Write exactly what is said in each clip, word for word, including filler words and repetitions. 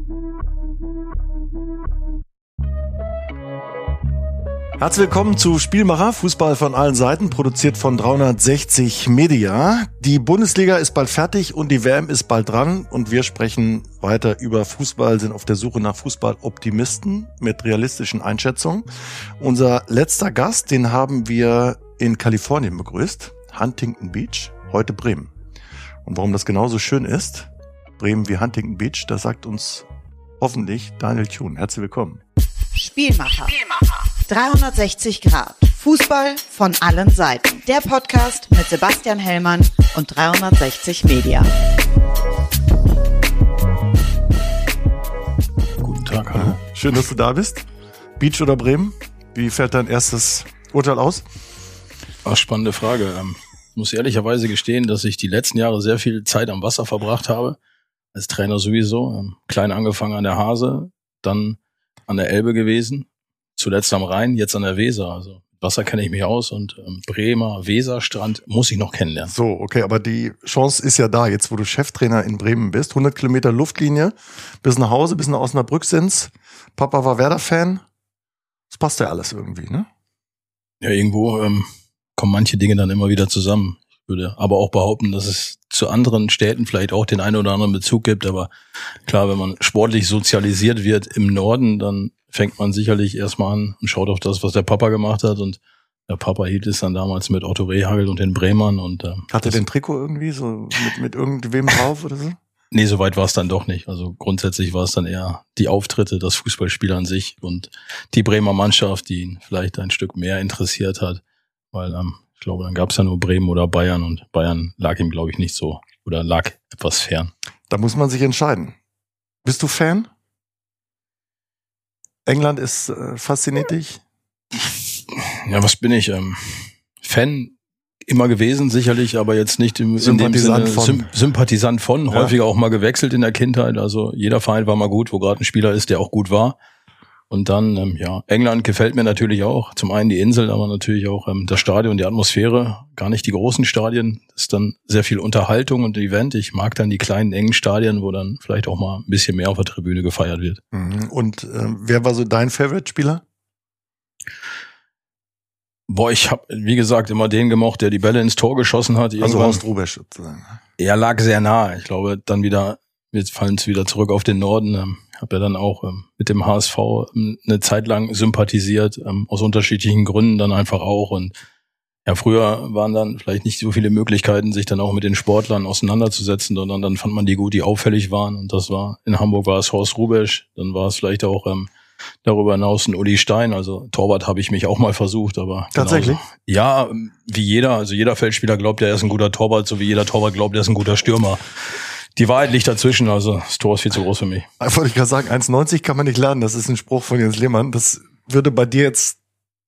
Herzlich willkommen zu Spielmacher, Fußball von allen Seiten, produziert von dreihundertsechzig Media. Die Bundesliga ist bald fertig und die W M ist bald dran und wir sprechen weiter über Fußball, sind auf der Suche nach Fußballoptimisten mit realistischen Einschätzungen. Unser letzter Gast, den haben wir in Kalifornien begrüßt, Huntington Beach, heute Bremen. Und warum das genauso schön ist, Bremen wie Huntington Beach, das sagt uns hoffentlich Daniel Thune. Herzlich willkommen. Spielmacher. Spielmacher. dreihundertsechzig Grad. Fußball von allen Seiten. Der Podcast mit Sebastian Hellmann und dreihundertsechzig Media. Guten Tag, hallo. Schön, dass du da bist. Beach oder Bremen? Wie fällt dein erstes Urteil aus? Ach, spannende Frage. Ähm, muss ehrlicherweise gestehen, dass ich die letzten Jahre sehr viel Zeit am Wasser verbracht habe. Als Trainer sowieso. Ähm, klein angefangen an der Hase, dann an der Elbe gewesen. Zuletzt am Rhein, jetzt an der Weser. Also Wasser kenne ich mich aus und ähm, Bremer Weserstrand muss ich noch kennenlernen. So, okay, aber die Chance ist ja da, jetzt wo du Cheftrainer in Bremen bist. hundert Kilometer Luftlinie, bis nach Hause, bis nach Osnabrück sind's. Papa war Werder-Fan. Das passt ja alles irgendwie, ne? Ja, irgendwo ähm, kommen manche Dinge dann immer wieder zusammen. Ich würde aber auch behaupten, dass es zu anderen Städten vielleicht auch den einen oder anderen Bezug gibt. Aber klar, wenn man sportlich sozialisiert wird im Norden, dann fängt man sicherlich erstmal an und schaut auf das, was der Papa gemacht hat. Und der Papa hielt es dann damals mit Otto Rehhagel und den Bremern. Und äh, hat er den Trikot irgendwie so mit, mit irgendwem drauf oder so? Nee, so weit war es dann doch nicht. Also grundsätzlich war es dann eher die Auftritte, das Fußballspiel an sich und die Bremer Mannschaft, die ihn vielleicht ein Stück mehr interessiert hat. Weil ähm, ich glaube, dann gab es ja nur Bremen oder Bayern und Bayern lag ihm, glaube ich, nicht so oder lag etwas fern. Da muss man sich entscheiden. Bist du Fan? England ist äh, fasziniert dich? Ja, was bin ich? Ähm, Fan immer gewesen, sicherlich, aber jetzt nicht im, in dem Sinne von. Sym- Sympathisant von, Ja. häufiger auch mal gewechselt in der Kindheit. Also jeder Verein war mal gut, wo gerade ein Spieler ist, der auch gut war. Und dann, ähm, ja, England gefällt mir natürlich auch. Zum einen die Insel, aber natürlich auch ähm, das Stadion, die Atmosphäre. Gar nicht die großen Stadien. Das ist dann sehr viel Unterhaltung und Event. Ich mag dann die kleinen, engen Stadien, wo dann vielleicht auch mal ein bisschen mehr auf der Tribüne gefeiert wird. Mhm. Und äh, wer war so dein Favorite-Spieler? Boah, ich habe, wie gesagt, immer den gemocht, der die Bälle ins Tor geschossen hat. Also Irgendwann- Horst Rubesch sozusagen. Er lag sehr nah. Ich glaube, dann wieder, wir fallen es wieder zurück auf den Norden. Ähm, habe ja dann auch ähm, mit dem H S V ähm, eine Zeit lang sympathisiert, ähm, aus unterschiedlichen Gründen dann einfach auch. Und ja, früher waren dann vielleicht nicht so viele Möglichkeiten, sich dann auch mit den Sportlern auseinanderzusetzen, sondern dann fand man die gut, die auffällig waren. Und das war, in Hamburg war es Horst Rubesch, dann war es vielleicht auch ähm, darüber hinaus ein Uli Stein. Also Torwart habe ich mich auch mal versucht, aber Tatsächlich? genauso. Ja, wie jeder, also jeder Feldspieler glaubt, er ist ein guter Torwart, so wie jeder Torwart glaubt, er ist ein guter Stürmer. Die Wahrheit liegt dazwischen, also das Tor ist viel zu groß für mich. Wollte ich gerade sagen, eins neunzig kann man nicht lernen, das ist ein Spruch von Jens Lehmann. Das würde bei dir jetzt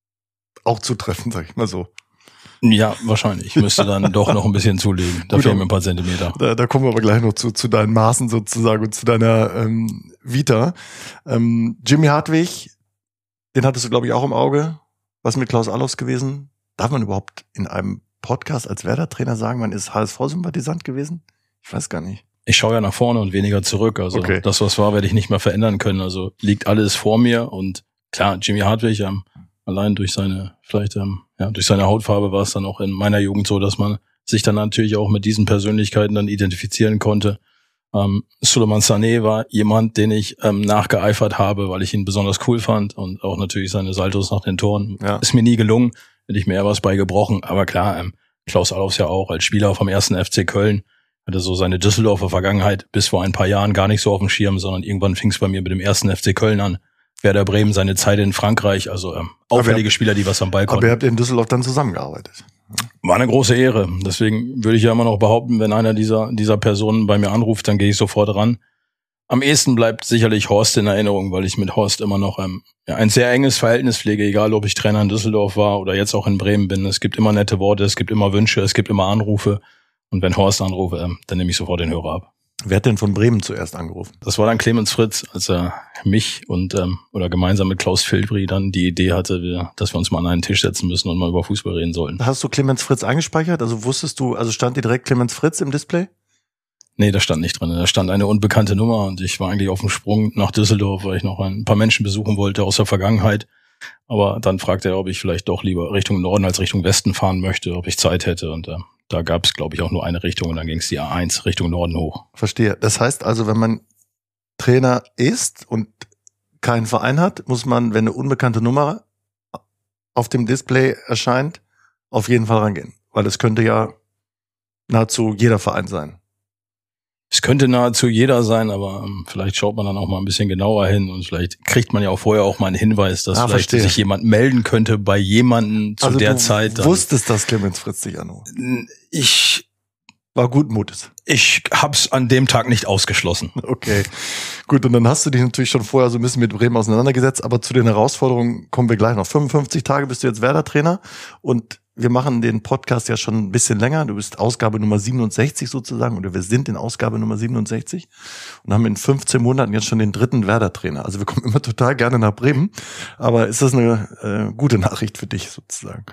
auch zutreffen, sag ich mal so. Ja, wahrscheinlich. Ich müsste dann doch noch ein bisschen zulegen. Da Gut, fehlen mir ein paar Zentimeter. Da, da kommen wir aber gleich noch zu, zu deinen Maßen sozusagen und zu deiner ähm, Vita. Ähm, Jimmy Hartwig, den hattest du, glaube ich, auch im Auge. Was mit Klaus Allofs gewesen? Darf man überhaupt in einem Podcast als Werder-Trainer sagen, man ist H S V-Sympathisant gewesen? Ich weiß gar nicht. Ich schaue ja nach vorne und weniger zurück. Also Okay. das, was war, werde ich nicht mehr verändern können. Also liegt alles vor mir. Und klar, Jimmy Hartwig, ähm, allein durch seine, vielleicht ähm, ja, durch seine Hautfarbe war es dann auch in meiner Jugend so, dass man sich dann natürlich auch mit diesen Persönlichkeiten dann identifizieren konnte. Ähm, Suleiman Sané war jemand, den ich ähm, nachgeeifert habe, weil ich ihn besonders cool fand. Und auch natürlich seine Saltos nach den Toren. Ja. Ist mir nie gelungen. Hätte ich mir eher was bei gebrochen. Aber klar, ähm, Klaus Allofs ja auch als Spieler vom ersten F C Köln. Hatte so seine Düsseldorfer Vergangenheit bis vor ein paar Jahren gar nicht so auf dem Schirm, sondern irgendwann fing es bei mir mit dem ersten F C Köln an. Werder Bremen, seine Zeit in Frankreich, also ähm, auffällige Aber- Spieler, die was am Ball Aber konnten. ihr habt in Düsseldorf dann zusammengearbeitet. War eine große Ehre. Deswegen würde ich ja immer noch behaupten, wenn einer dieser dieser Personen bei mir anruft, dann gehe ich sofort ran. Am ehesten bleibt sicherlich Horst in Erinnerung, weil ich mit Horst immer noch ähm, ja, ein sehr enges Verhältnis pflege, egal ob ich Trainer in Düsseldorf war oder jetzt auch in Bremen bin. Es gibt immer nette Worte, es gibt immer Wünsche, es gibt immer Anrufe. Und wenn Horst anrufe, ähm, dann nehme ich sofort den Hörer ab. Wer hat denn von Bremen zuerst angerufen? Das war dann Clemens Fritz, als er mich und ähm, oder gemeinsam mit Klaus Filbri dann die Idee hatte, wir, dass wir uns mal an einen Tisch setzen müssen und mal über Fußball reden sollten. Hast du Clemens Fritz eingespeichert? Also wusstest du, also stand dir direkt Clemens Fritz im Display? Nee, da stand nicht drin. Da stand eine unbekannte Nummer und ich war eigentlich auf dem Sprung nach Düsseldorf, weil ich noch ein paar Menschen besuchen wollte aus der Vergangenheit. Aber dann fragte er, ob ich vielleicht doch lieber Richtung Norden als Richtung Westen fahren möchte, ob ich Zeit hätte. Und äh, da gab es, glaube ich, auch nur eine Richtung und dann ging es die A eins Richtung Norden hoch. Verstehe. Das heißt also, wenn man Trainer ist und keinen Verein hat, muss man, wenn eine unbekannte Nummer auf dem Display erscheint, auf jeden Fall rangehen. Weil es könnte ja nahezu jeder Verein sein. Es könnte nahezu jeder sein, aber ähm, vielleicht schaut man dann auch mal ein bisschen genauer hin und vielleicht kriegt man ja auch vorher auch mal einen Hinweis, dass ah, vielleicht verstehe. sich jemand melden könnte bei jemandem zu also der du Zeit. Du wusstest, dass Clemens Fritz dich anruft. Ich war guten Mutes. Ich hab's an dem Tag nicht ausgeschlossen. Okay, gut. Und dann hast du dich natürlich schon vorher so ein bisschen mit Bremen auseinandergesetzt, aber zu den Herausforderungen kommen wir gleich noch. fünfundfünfzig Tage bist du jetzt Werder-Trainer und wir machen den Podcast ja schon ein bisschen länger. Du bist Ausgabe Nummer siebenundsechzig sozusagen, oder wir sind in Ausgabe Nummer siebenundsechzig und haben in fünfzehn Monaten jetzt schon den dritten Werder-Trainer. Also wir kommen immer total gerne nach Bremen, aber ist das eine äh, gute Nachricht für dich sozusagen?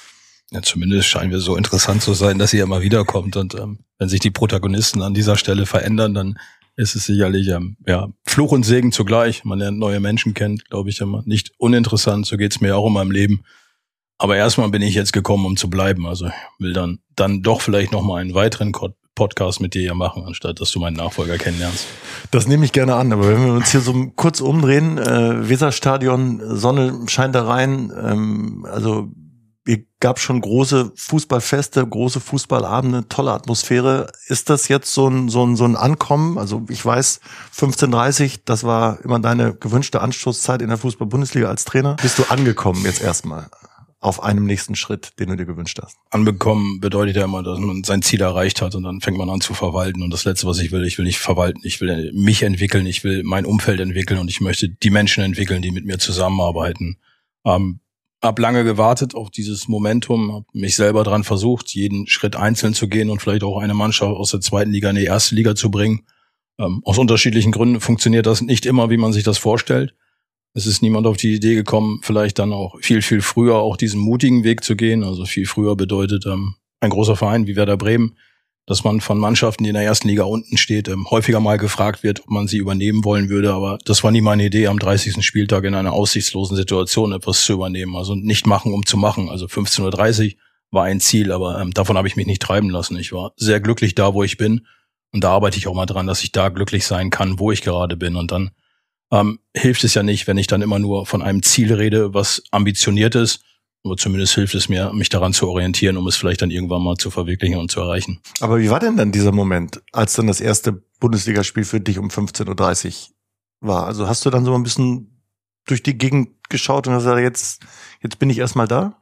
Ja, zumindest scheinen wir so interessant zu sein, dass ihr immer wiederkommt. Und ähm, wenn sich die Protagonisten an dieser Stelle verändern, dann ist es sicherlich ähm, ja Fluch und Segen zugleich. Man lernt neue Menschen kennen, glaube ich immer. Nicht uninteressant, so geht's mir auch in meinem Leben. Aber erstmal bin ich jetzt gekommen, um zu bleiben. Also ich will dann dann doch vielleicht noch mal einen weiteren Podcast mit dir ja machen, anstatt dass du meinen Nachfolger kennenlernst. Das nehme ich gerne an. Aber wenn wir uns hier so kurz umdrehen, äh, Weserstadion, Sonne scheint da rein. Ähm, also es gab schon große Fußballfeste, große Fußballabende, tolle Atmosphäre. Ist das jetzt so ein, so ein, so ein Ankommen? Also ich weiß, fünfzehn Uhr dreißig, das war immer deine gewünschte Anstoßzeit in der Fußball-Bundesliga als Trainer. Bist du angekommen jetzt erstmal auf einem nächsten Schritt, den du dir gewünscht hast? Anbekommen bedeutet ja immer, dass man sein Ziel erreicht hat und dann fängt man an zu verwalten. Und das Letzte, was ich will, ich will nicht verwalten, ich will mich entwickeln, ich will mein Umfeld entwickeln und ich möchte die Menschen entwickeln, die mit mir zusammenarbeiten. Ähm, Hab lange gewartet auf dieses Momentum, hab mich selber dran versucht, jeden Schritt einzeln zu gehen und vielleicht auch eine Mannschaft aus der zweiten Liga in die erste Liga zu bringen. Ähm, aus unterschiedlichen Gründen funktioniert das nicht immer, wie man sich das vorstellt. Es ist niemand auf die Idee gekommen, vielleicht dann auch viel, viel früher auch diesen mutigen Weg zu gehen. Also viel früher bedeutet ähm, ein großer Verein wie Werder Bremen, dass man von Mannschaften, die in der ersten Liga unten steht, ähm, häufiger mal gefragt wird, ob man sie übernehmen wollen würde. Aber das war nie meine Idee, am dreißigsten Spieltag in einer aussichtslosen Situation etwas zu übernehmen. Also nicht machen, um zu machen. Also fünfzehn Uhr dreißig war ein Ziel, aber ähm, davon habe ich mich nicht treiben lassen. Ich war sehr glücklich da, wo ich bin. Und da arbeite ich auch mal dran, dass ich da glücklich sein kann, wo ich gerade bin. Und dann ähm, hilft es ja nicht, wenn ich dann immer nur von einem Ziel rede, was ambitioniert ist. Aber zumindest hilft es mir, mich daran zu orientieren, um es vielleicht dann irgendwann mal zu verwirklichen und zu erreichen. Aber wie war denn dann dieser Moment, als dann das erste Bundesligaspiel für dich um fünfzehn Uhr dreißig war? Also hast du dann so ein bisschen durch die Gegend geschaut und hast gesagt, jetzt, jetzt bin ich erstmal da?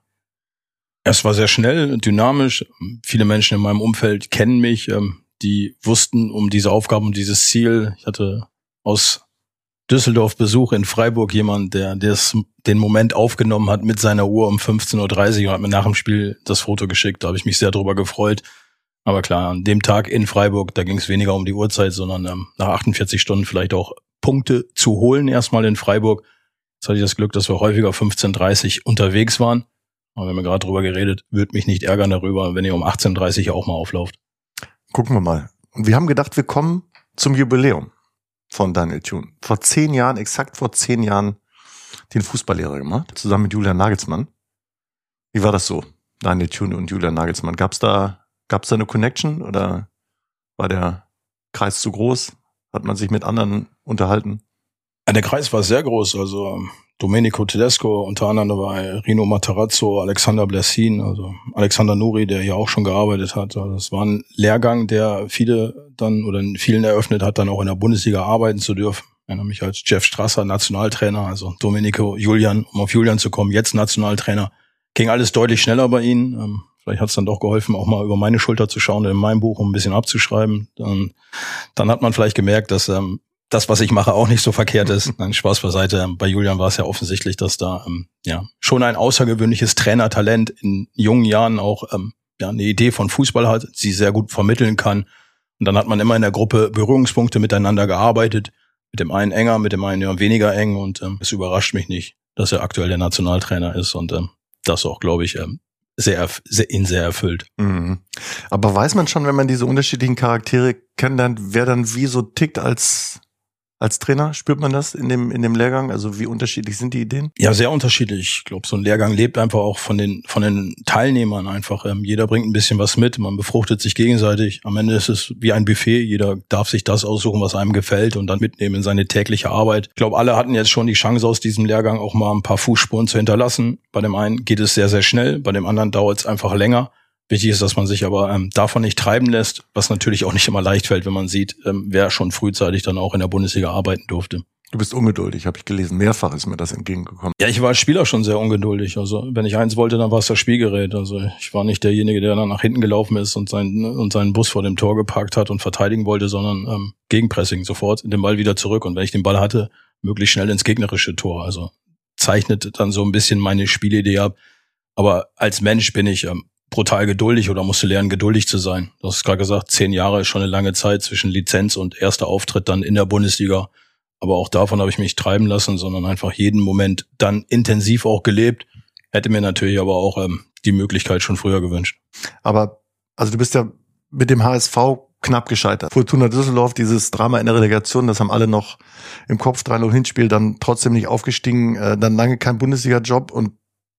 Es war sehr schnell, dynamisch. Viele Menschen in meinem Umfeld kennen mich, die wussten um diese Aufgabe, um dieses Ziel. Ich hatte aus Düsseldorf Besuch in Freiburg jemand, der das, den Moment aufgenommen hat mit seiner Uhr um fünfzehn Uhr dreißig und hat mir nach dem Spiel das Foto geschickt. Da habe ich mich sehr drüber gefreut. Aber klar, an dem Tag in Freiburg, da ging es weniger um die Uhrzeit, sondern ähm, nach achtundvierzig Stunden vielleicht auch Punkte zu holen erstmal in Freiburg. Jetzt hatte ich das Glück, dass wir häufiger fünfzehn Uhr dreißig unterwegs waren. Aber wir haben ja gerade drüber geredet, würde mich nicht ärgern darüber, wenn ihr um achtzehn Uhr dreißig auch mal auflauft. Gucken wir mal. Und wir haben gedacht, wir kommen zum Jubiläum von Daniel Thun. Vor zehn Jahren, exakt vor zehn Jahren, den Fußballlehrer gemacht, zusammen mit Julian Nagelsmann. Wie war das so, Daniel Thun und Julian Nagelsmann? Gab's da, gab's da eine Connection oder war der Kreis zu groß? Hat man sich mit anderen unterhalten? Der Kreis war sehr groß, also Domenico Tedesco, unter anderem dabei Rino Matarazzo, Alexander Blessin, also Alexander Nuri, der hier auch schon gearbeitet hat. Also das war ein Lehrgang, der viele dann oder vielen eröffnet hat, dann auch in der Bundesliga arbeiten zu dürfen. Ich erinnere mich als Jeff Strasser, Nationaltrainer, also Domenico, Julian, um auf Julian zu kommen, jetzt Nationaltrainer. Ging alles deutlich schneller bei ihnen. Vielleicht hat es dann doch geholfen, auch mal über meine Schulter zu schauen, in meinem Buch, um ein bisschen abzuschreiben. Dann, dann hat man vielleicht gemerkt, dass ähm, das, was ich mache, auch nicht so verkehrt ist. Nein, Spaß beiseite. Bei Julian war es ja offensichtlich, dass da ähm, ja schon ein außergewöhnliches Trainertalent in jungen Jahren auch ähm, ja eine Idee von Fußball hat, sie sehr gut vermitteln kann. Und dann hat man immer in der Gruppe Berührungspunkte miteinander gearbeitet. Mit dem einen enger, mit dem einen ja weniger eng. Und ähm, es überrascht mich nicht, dass er aktuell der Nationaltrainer ist. Und ähm, das auch, glaube ich, ähm, sehr, sehr, ihn sehr erfüllt. Mhm. Aber weiß man schon, wenn man diese unterschiedlichen Charaktere kennenlernt, wer dann wie so tickt als als Trainer? Spürt man das in dem in dem Lehrgang? Also wie unterschiedlich sind die Ideen? Ja, sehr unterschiedlich. Ich glaube, so ein Lehrgang lebt einfach auch von den von den Teilnehmern einfach. Ähm, jeder bringt ein bisschen was mit, man befruchtet sich gegenseitig. Am Ende ist es wie ein Buffet. Jeder darf sich das aussuchen, was einem gefällt und dann mitnehmen in seine tägliche Arbeit. Ich glaube, alle hatten jetzt schon die Chance, aus diesem Lehrgang auch mal ein paar Fußspuren zu hinterlassen. Bei dem einen geht es sehr, sehr schnell, bei dem anderen dauert es einfach länger. Wichtig ist, dass man sich aber ähm, davon nicht treiben lässt, was natürlich auch nicht immer leicht fällt, wenn man sieht, ähm, wer schon frühzeitig dann auch in der Bundesliga arbeiten durfte. Du bist ungeduldig, habe ich gelesen. Mehrfach ist mir das entgegengekommen. Ja, ich war als Spieler schon sehr ungeduldig. Also wenn ich eins wollte, dann war es das Spielgerät. Also ich war nicht derjenige, der dann nach hinten gelaufen ist und seinen und seinen Bus vor dem Tor geparkt hat und verteidigen wollte, sondern ähm, Gegenpressing, sofort den Ball wieder zurück. Und wenn ich den Ball hatte, möglichst schnell ins gegnerische Tor. Also zeichnet dann so ein bisschen meine Spielidee ab. Aber als Mensch bin ich ähm, brutal geduldig oder musste lernen, geduldig zu sein. Du hast gerade gesagt, zehn Jahre ist schon eine lange Zeit zwischen Lizenz und erster Auftritt dann in der Bundesliga. Aber auch davon habe ich mich treiben lassen, sondern einfach jeden Moment dann intensiv auch gelebt. Hätte mir natürlich aber auch ähm, die Möglichkeit schon früher gewünscht. Aber also du bist ja mit dem H S V knapp gescheitert. Fortuna Düsseldorf, dieses Drama in der Relegation, das haben alle noch im Kopf, drei null Hinspiel, dann trotzdem nicht aufgestiegen, äh, dann lange kein Bundesliga-Job und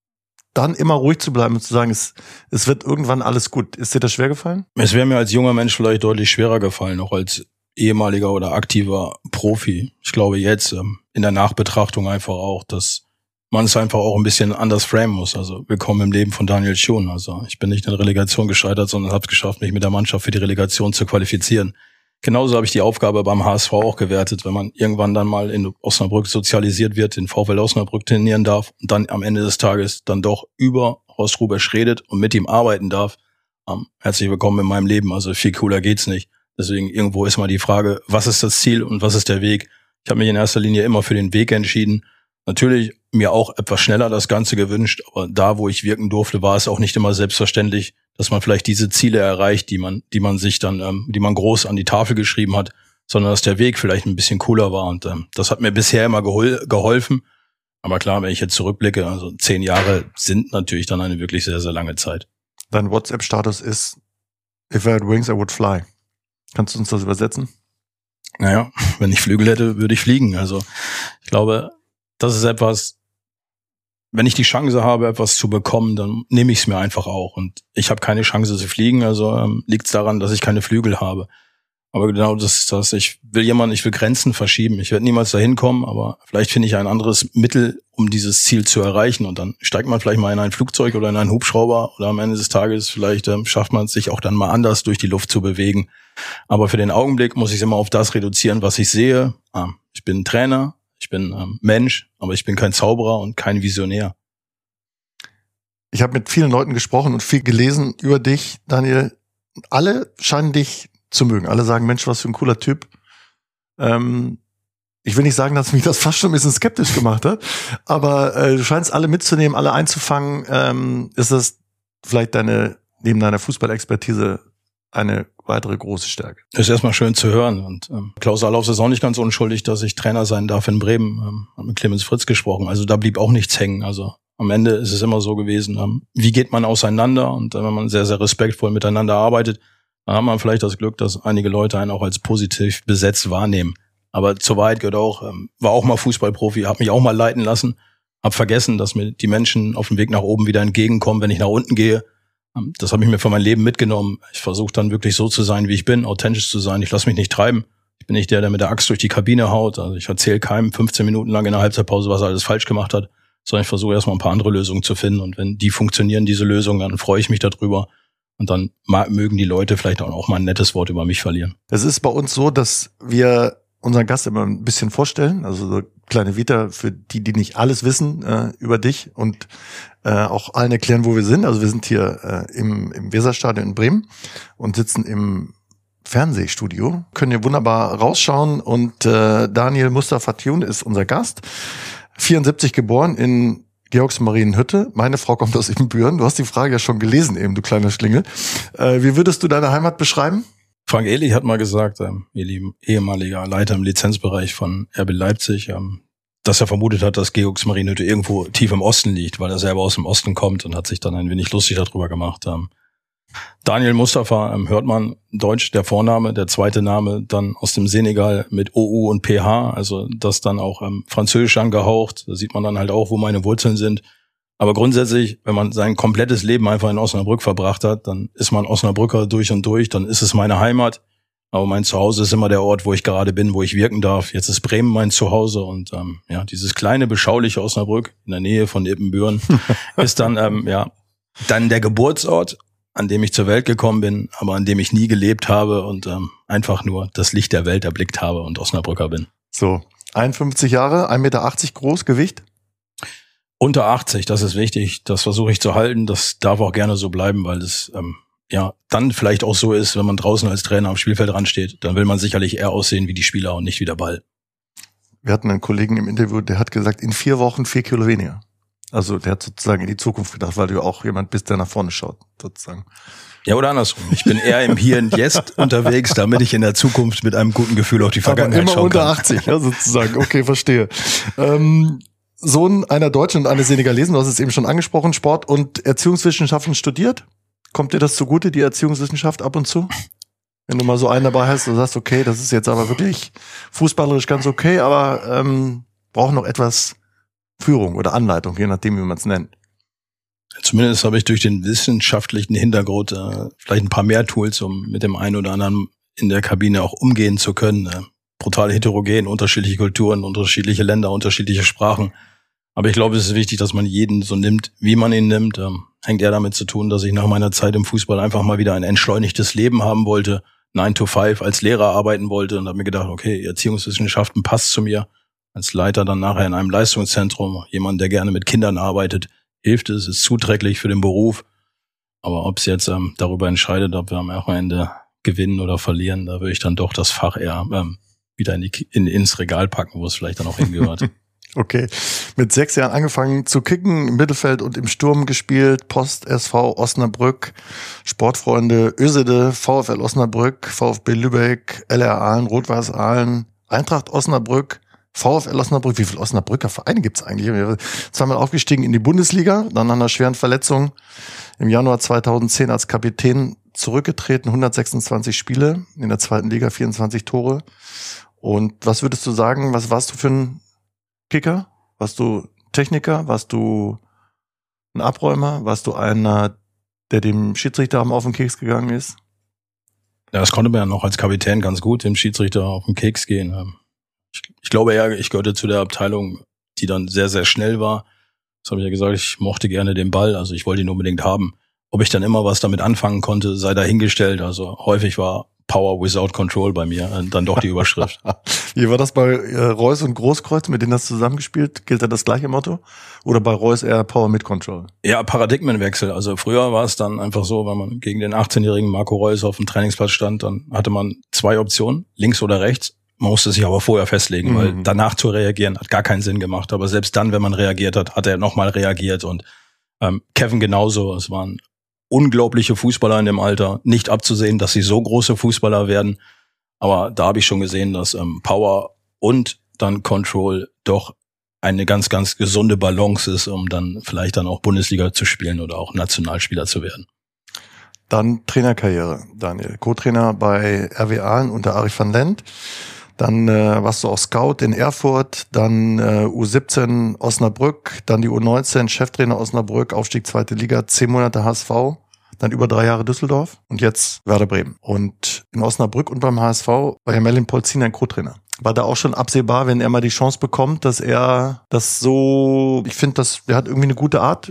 dann immer ruhig zu bleiben und zu sagen, es, es wird irgendwann alles gut. Ist dir das schwer gefallen? Es wäre mir als junger Mensch vielleicht deutlich schwerer gefallen, auch als ehemaliger oder aktiver Profi. Ich glaube jetzt ähm, in der Nachbetrachtung einfach auch, dass man es einfach auch ein bisschen anders framen muss. Also willkommen im Leben von Daniel Schon. Also ich bin nicht in der Relegation gescheitert, sondern habe es geschafft, mich mit der Mannschaft für die Relegation zu qualifizieren. Genauso habe ich die Aufgabe beim H S V auch gewertet, wenn man irgendwann dann mal in Osnabrück sozialisiert wird, den VfL Osnabrück trainieren darf und dann am Ende des Tages dann doch über Horst Hrubesch redet und mit ihm arbeiten darf. Ähm, herzlich willkommen in meinem Leben. Also viel cooler geht's nicht. Deswegen irgendwo ist mal die Frage, was ist das Ziel und was ist der Weg? Ich habe mich in erster Linie immer für den Weg entschieden. Natürlich mir auch etwas schneller das Ganze gewünscht, aber da, wo ich wirken durfte, war es auch nicht immer selbstverständlich, dass man vielleicht diese Ziele erreicht, die man, die man sich dann, ähm, die man groß an die Tafel geschrieben hat, sondern dass der Weg vielleicht ein bisschen cooler war. Und ähm, das hat mir bisher immer gehol- geholfen. Aber klar, wenn ich jetzt zurückblicke, also zehn Jahre sind natürlich dann eine wirklich sehr, sehr lange Zeit. Dein WhatsApp-Status ist, if I had wings, I would fly. Kannst du uns das übersetzen? Naja, wenn ich Flügel hätte, würde ich fliegen. Also ich glaube, das ist etwas, wenn ich die Chance habe, etwas zu bekommen, dann nehme ich es mir einfach auch. Und ich habe keine Chance zu fliegen, also ähm, liegt es daran, dass ich keine Flügel habe. Aber genau das ist das. Ich will jemanden, ich will Grenzen verschieben. Ich werde niemals dahin kommen, aber vielleicht finde ich ein anderes Mittel, um dieses Ziel zu erreichen. Und dann steigt man vielleicht mal in ein Flugzeug oder in einen Hubschrauber oder am Ende des Tages vielleicht ähm, schafft man es sich auch dann mal anders durch die Luft zu bewegen. Aber für den Augenblick muss ich es immer auf das reduzieren, was ich sehe. Ah, ich bin Trainer, ich bin ähm, Mensch, aber ich bin kein Zauberer und kein Visionär. Ich habe mit vielen Leuten gesprochen und viel gelesen über dich, Daniel. Alle scheinen dich zu mögen. Alle sagen, Mensch, was für ein cooler Typ. Ähm, ich will nicht sagen, dass mich das fast schon ein bisschen skeptisch gemacht hat, aber äh, du scheinst alle mitzunehmen, alle einzufangen. Ähm, ist das vielleicht deine, neben deiner Fußballexpertise, eine weitere große Stärke? Das ist erstmal schön zu hören. Und ähm, Klaus Allofs ist auch nicht ganz unschuldig, dass ich Trainer sein darf in Bremen. Ähm, hab mit Clemens Fritz gesprochen. Also da blieb auch nichts hängen. Also am Ende ist es immer so gewesen, ähm, wie geht man auseinander? Und äh, wenn man sehr, sehr respektvoll miteinander arbeitet, dann hat man vielleicht das Glück, dass einige Leute einen auch als positiv besetzt wahrnehmen. Aber zur Wahrheit gehört auch, ähm, war auch mal Fußballprofi, habe mich auch mal leiten lassen, habe vergessen, dass mir die Menschen auf dem Weg nach oben wieder entgegenkommen, wenn ich nach unten gehe. Ähm, das habe ich mir für mein Leben mitgenommen. Ich versuche dann wirklich so zu sein, wie ich bin, authentisch zu sein. Ich lasse mich nicht treiben. Ich bin nicht der, der mit der Axt durch die Kabine haut. Also ich erzähle keinem fünfzehn Minuten lang in der Halbzeitpause, was er alles falsch gemacht hat, sondern ich versuche erstmal ein paar andere Lösungen zu finden. Und wenn die funktionieren, diese Lösungen, dann freue ich mich darüber. Und dann mögen die Leute vielleicht auch mal ein nettes Wort über mich verlieren. Es ist bei uns so, dass wir unseren Gast immer ein bisschen vorstellen, also so kleine Vita für die, die nicht alles wissen äh, über dich und äh, auch allen erklären, wo wir sind. Also wir sind hier äh, im, im Weserstadion in Bremen und sitzen im Fernsehstudio, können hier wunderbar rausschauen und äh, Daniel Mustafa Tune ist unser Gast, vierundsiebzig geboren in Georgsmarienhütte. Meine Frau kommt aus Ibbenbüren. Du hast die Frage ja schon gelesen eben, du kleiner Schlingel. Äh, wie würdest du deine Heimat beschreiben? Frank Ehlich hat mal gesagt, ähm, ihr lieben ehemaliger Leiter im Lizenzbereich von R B Leipzig, ähm, dass er vermutet hat, dass Georgs Marienhütte irgendwo tief im Osten liegt, weil er selber aus dem Osten kommt und hat sich dann ein wenig lustig darüber gemacht. Ähm, Daniel Mustafa, ähm, hört man Deutsch, der Vorname, der zweite Name dann aus dem Senegal mit O U und P H, also das dann auch ähm, französisch angehaucht. Da sieht man dann halt auch, wo meine Wurzeln sind. Aber grundsätzlich, wenn man sein komplettes Leben einfach in Osnabrück verbracht hat, dann ist man Osnabrücker durch und durch, dann ist es meine Heimat. Aber mein Zuhause ist immer der Ort, wo ich gerade bin, wo ich wirken darf. Jetzt ist Bremen mein Zuhause und ähm, ja, dieses kleine, beschauliche Osnabrück in der Nähe von Ippenbüren ist dann ähm, ja dann der Geburtsort, an dem ich zur Welt gekommen bin, aber an dem ich nie gelebt habe und ähm, einfach nur das Licht der Welt erblickt habe und Osnabrücker bin. So, einundfünfzig Jahre, ein Meter achtzig groß, Gewicht? Unter achtzig, das ist wichtig. Das versuche ich zu halten. Das darf auch gerne so bleiben, weil es ähm, ja dann vielleicht auch so ist, wenn man draußen als Trainer am Spielfeld ransteht, dann will man sicherlich eher aussehen wie die Spieler und nicht wie der Ball. Wir hatten einen Kollegen im Interview, der hat gesagt, in vier Wochen vier Kilo weniger. Also der hat sozusagen in die Zukunft gedacht, weil du auch jemand bist, der nach vorne schaut, sozusagen. Ja, oder andersrum. Ich bin eher im Hier und Jetzt unterwegs, damit ich in der Zukunft mit einem guten Gefühl auf die Vergangenheit Aber immer schauen unter kann. achtzig, ja, sozusagen. Okay, verstehe. ähm, Sohn einer Deutschen und einer Senegalesin, du hast es eben schon angesprochen, Sport- und Erziehungswissenschaften studiert. Kommt dir das zugute, die Erziehungswissenschaft ab und zu? Wenn du mal so einen dabei hast, du sagst, okay, das ist jetzt aber wirklich fußballerisch ganz okay, aber ähm, braucht noch etwas Führung oder Anleitung, je nachdem, wie man es nennt. Zumindest habe ich durch den wissenschaftlichen Hintergrund äh, vielleicht ein paar mehr Tools, um mit dem einen oder anderen in der Kabine auch umgehen zu können. Äh, brutal heterogen, unterschiedliche Kulturen, unterschiedliche Länder, unterschiedliche Sprachen. Aber ich glaube, es ist wichtig, dass man jeden so nimmt, wie man ihn nimmt. Ähm, hängt eher damit zu tun, dass ich nach meiner Zeit im Fußball einfach mal wieder ein entschleunigtes Leben haben wollte, nine to five als Lehrer arbeiten wollte und habe mir gedacht, okay, Erziehungswissenschaften passt zu mir. Als Leiter dann nachher in einem Leistungszentrum, jemand, der gerne mit Kindern arbeitet, hilft es, ist zuträglich für den Beruf. Aber ob es jetzt ähm, darüber entscheidet, ob wir am Ende gewinnen oder verlieren, da würde ich dann doch das Fach eher ähm, wieder in die, in, ins Regal packen, wo es vielleicht dann auch hingehört. Okay. Mit sechs Jahren angefangen zu kicken, im Mittelfeld und im Sturm gespielt, Post S V Osnabrück, Sportfreunde Ösede, VfL Osnabrück, VfB Lübeck, L R Aalen, Rot-Weiß Aalen, Eintracht Osnabrück, VfL Osnabrück. Wie viele Osnabrücker Vereine gibt's eigentlich? Zweimal aufgestiegen in die Bundesliga, dann nach einer schweren Verletzung im Januar zweitausendzehn als Kapitän zurückgetreten, hundertsechsundzwanzig Spiele in der zweiten Liga, vierundzwanzig Tore. Und was würdest du sagen, was warst du für ein Kicker? Warst du Techniker? Warst du ein Abräumer? Warst du einer, der dem Schiedsrichter auf den Keks gegangen ist? Ja, das konnte man ja noch als Kapitän ganz gut, dem Schiedsrichter auf den Keks gehen. Ich, ich glaube eher, ich gehörte zu der Abteilung, die dann sehr, sehr schnell war. Das habe ich ja gesagt, ich mochte gerne den Ball, also ich wollte ihn unbedingt haben. Ob ich dann immer was damit anfangen konnte, sei dahingestellt. Also häufig war Power without Control bei mir äh, dann doch die Überschrift. Wie war das bei äh, Reus und Großkreuz, mit denen das zusammengespielt? Gilt da das gleiche Motto? Oder bei Reus eher Power mit Control? Ja, Paradigmenwechsel. Also früher war es dann einfach so, wenn man gegen den achtzehnjährigen Marco Reus auf dem Trainingsplatz stand, dann hatte man zwei Optionen, links oder rechts. Man musste sich aber vorher festlegen, mhm. weil danach zu reagieren hat gar keinen Sinn gemacht. Aber selbst dann, wenn man reagiert hat, hat er nochmal reagiert. Und ähm, Kevin genauso. Es waren unglaubliche Fußballer in dem Alter. Nicht abzusehen, dass sie so große Fußballer werden. Aber da habe ich schon gesehen, dass ähm, Power und dann Control doch eine ganz, ganz gesunde Balance ist, um dann vielleicht dann auch Bundesliga zu spielen oder auch Nationalspieler zu werden. Dann Trainerkarriere, Daniel. Co-Trainer bei R W Aalen unter Arif van Lent. Dann äh, warst du auch Scout in Erfurt, dann äh, U siebzehn Osnabrück, dann die U neunzehn Cheftrainer Osnabrück, Aufstieg zweite Liga, zehn Monate H S V, dann über drei Jahre Düsseldorf und jetzt Werder Bremen. Und in Osnabrück und beim H S V war ja Merlin Polzin ein Co-Trainer. War da auch schon absehbar, wenn er mal die Chance bekommt, dass er das so, ich finde, das, der hat irgendwie eine gute Art.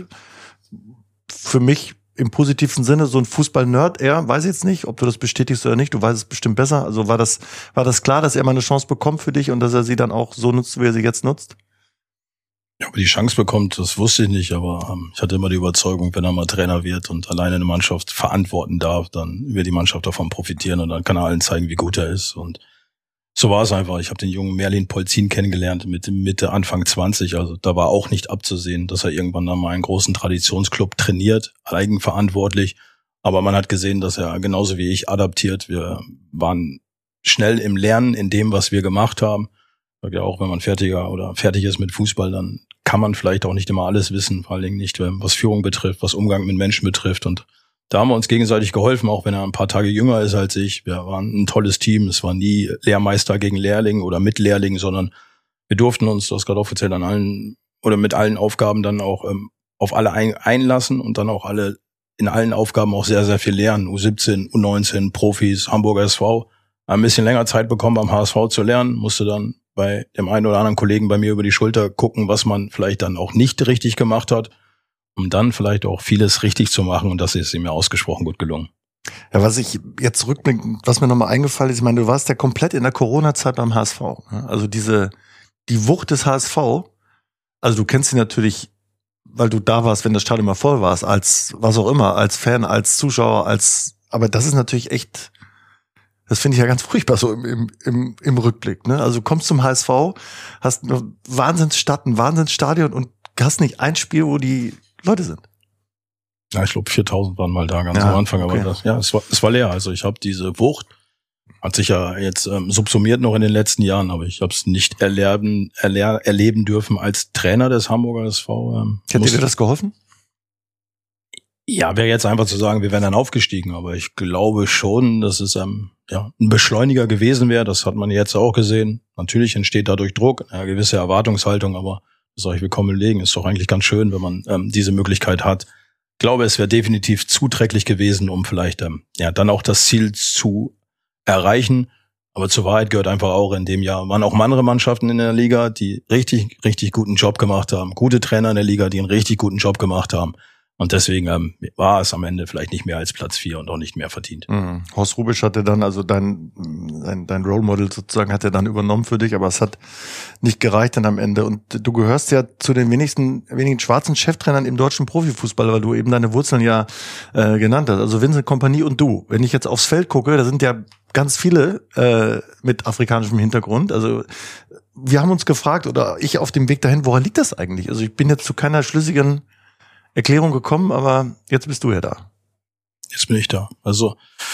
Für mich im positivsten Sinne so ein Fußball-Nerd, er weiß jetzt nicht, ob du das bestätigst oder nicht, du weißt es bestimmt besser. Also war das, war das klar, dass er mal eine Chance bekommt für dich und dass er sie dann auch so nutzt, wie er sie jetzt nutzt? Ja, ob er die Chance bekommt, das wusste ich nicht, aber ähm, ich hatte immer die Überzeugung, wenn er mal Trainer wird und alleine eine Mannschaft verantworten darf, dann wird die Mannschaft davon profitieren und dann kann er allen zeigen, wie gut er ist. Und so war es einfach. Ich habe den jungen Merlin Polzin kennengelernt mit Mitte, Anfang zwanzig. Also da war auch nicht abzusehen, dass er irgendwann dann mal einen großen Traditionsclub trainiert, eigenverantwortlich. Aber man hat gesehen, dass er genauso wie ich adaptiert. Wir waren schnell im Lernen in dem, was wir gemacht haben. sag ja auch, wenn man fertiger oder fertig ist mit Fußball, dann kann man vielleicht auch nicht immer alles wissen, vor allen Dingen nicht, was Führung betrifft, was Umgang mit Menschen betrifft. Und da haben wir uns gegenseitig geholfen, auch wenn er ein paar Tage jünger ist als ich. Wir waren ein tolles Team. Es war nie Lehrmeister gegen Lehrling oder mit Lehrling, sondern wir durften uns, das gerade offiziell an allen oder mit allen Aufgaben dann auch ähm, auf alle ein, einlassen und dann auch alle in allen Aufgaben auch sehr, sehr viel lernen. U siebzehn, U neunzehn, Profis, Hamburger S V. Ein bisschen länger Zeit bekommen, beim H S V zu lernen, musste dann bei dem einen oder anderen Kollegen bei mir über die Schulter gucken, was man vielleicht dann auch nicht richtig gemacht hat, um dann vielleicht auch vieles richtig zu machen. Und das ist ihm ja ausgesprochen gut gelungen. Ja, was ich jetzt rückblickend, was mir nochmal eingefallen ist, ich meine, du warst ja komplett in der Corona-Zeit beim H S V. Also diese, die Wucht des H S V, also du kennst sie natürlich, weil du da warst, wenn das Stadion mal voll warst, als was auch immer, als Fan, als Zuschauer, als, aber das ist natürlich echt, das finde ich ja ganz furchtbar so im, im, im, im Rückblick, ne? Also du kommst zum H S V, hast eine Wahnsinnsstadt, ein Wahnsinnsstadion und hast nicht ein Spiel, wo die Leute sind. Ja, ich glaube viertausend waren mal da ganz ja, am Anfang, aber okay. das, ja, es war, es war leer. Also ich habe diese Wucht, hat sich ja jetzt ähm, subsumiert noch in den letzten Jahren, aber ich habe es nicht erleben, erler, erleben dürfen als Trainer des Hamburger S V. Ähm, Hätte dir das geholfen? Ja, wäre jetzt einfach zu sagen, wir wären dann aufgestiegen, aber ich glaube schon, dass es ähm, ja, ein Beschleuniger gewesen wäre. Das hat man jetzt auch gesehen. Natürlich entsteht dadurch Druck, eine gewisse Erwartungshaltung, aber das sage ich willkommen legen. Ist doch eigentlich ganz schön, wenn man ähm, diese Möglichkeit hat. Ich glaube, es wäre definitiv zuträglich gewesen, um vielleicht ähm, ja dann auch das Ziel zu erreichen. Aber zur Wahrheit gehört einfach auch, in dem Jahr waren auch andere Mannschaften in der Liga, die richtig, richtig guten Job gemacht haben. Gute Trainer in der Liga, die einen richtig guten Job gemacht haben. Und deswegen ähm, war es am Ende vielleicht nicht mehr als Platz vier und auch nicht mehr verdient. Mhm. Horst Rubisch hatte dann, also dein, dein, dein Role Model sozusagen, hat er dann übernommen für dich, aber es hat nicht gereicht dann am Ende. Und du gehörst ja zu den wenigsten, wenigen schwarzen Cheftrainern im deutschen Profifußball, weil du eben deine Wurzeln ja äh, genannt hast. Also Vincent Kompany und du. Wenn ich jetzt aufs Feld gucke, da sind ja ganz viele äh, mit afrikanischem Hintergrund. Also wir haben uns gefragt, oder ich auf dem Weg dahin, woran liegt das eigentlich? Also ich bin jetzt zu keiner schlüssigen Erklärung gekommen, aber jetzt bist du ja da. Jetzt bin ich da. Also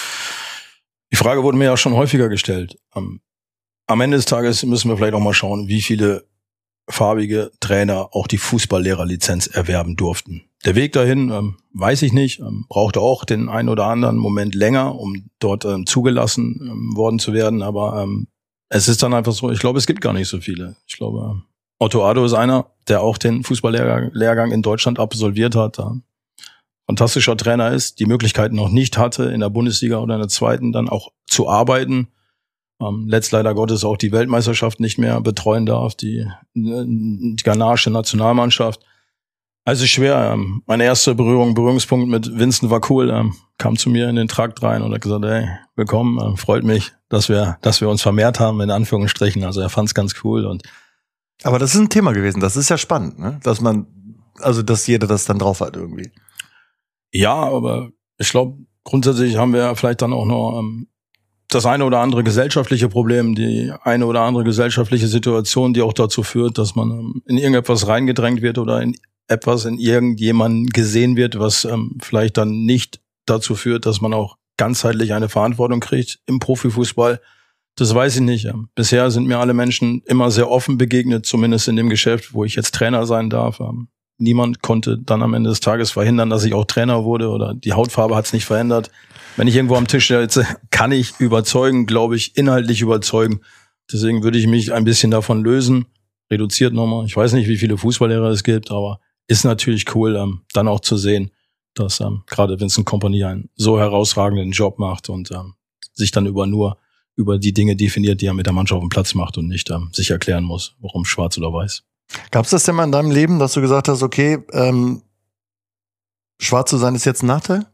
die Frage wurde mir ja schon häufiger gestellt. Am, am Ende des Tages müssen wir vielleicht auch mal schauen, wie viele farbige Trainer auch die Fußballlehrerlizenz erwerben durften. Der Weg dahin, ähm, weiß ich nicht, ähm, brauchte auch den einen oder anderen Moment länger, um dort ähm, zugelassen ähm, worden zu werden. Aber ähm, es ist dann einfach so, ich glaube, es gibt gar nicht so viele. Ich glaube, Otto Addo ist einer, der auch den Fußballlehrgang in Deutschland absolviert hat. Fantastischer Trainer ist, die Möglichkeiten noch nicht hatte, in der Bundesliga oder in der zweiten dann auch zu arbeiten. Ähm, letzt leider Gottes auch die Weltmeisterschaft nicht mehr betreuen darf, die, die ghanaische Nationalmannschaft. Also schwer. Ähm, meine erste Berührung, Berührungspunkt mit Vincent war cool. Ähm, kam zu mir in den Trakt rein und hat gesagt, hey, willkommen, äh, freut mich, dass wir, dass wir uns vermehrt haben, in Anführungsstrichen. Also er fand es ganz cool. Und aber das ist ein Thema gewesen, das ist ja spannend, ne? Dass man, also dass jeder das dann drauf hat irgendwie. Ja, aber ich glaube, grundsätzlich haben wir vielleicht dann auch noch ähm, das eine oder andere gesellschaftliche Problem, die eine oder andere gesellschaftliche Situation, die auch dazu führt, dass man ähm, in irgendetwas reingedrängt wird oder in etwas, in irgendjemanden gesehen wird, was ähm, vielleicht dann nicht dazu führt, dass man auch ganzheitlich eine Verantwortung kriegt im Profifußball. Das weiß ich nicht. Bisher sind mir alle Menschen immer sehr offen begegnet, zumindest in dem Geschäft, wo ich jetzt Trainer sein darf. Niemand konnte dann am Ende des Tages verhindern, dass ich auch Trainer wurde, oder die Hautfarbe hat es nicht verändert. Wenn ich irgendwo am Tisch sitze, kann ich überzeugen, glaube ich, inhaltlich überzeugen. Deswegen würde ich mich ein bisschen davon lösen. Reduziert nochmal. Ich weiß nicht, wie viele Fußballlehrer es gibt, aber ist natürlich cool, ähm, dann auch zu sehen, dass ähm, gerade Vincent Kompany einen so herausragenden Job macht und ähm, sich dann über nur über die Dinge definiert, die er mit der Mannschaft auf dem Platz macht und nicht ähm, sich erklären muss, warum schwarz oder weiß. Gab es das denn mal in deinem Leben, dass du gesagt hast, okay, ähm, schwarz zu sein ist jetzt ein Nachteil?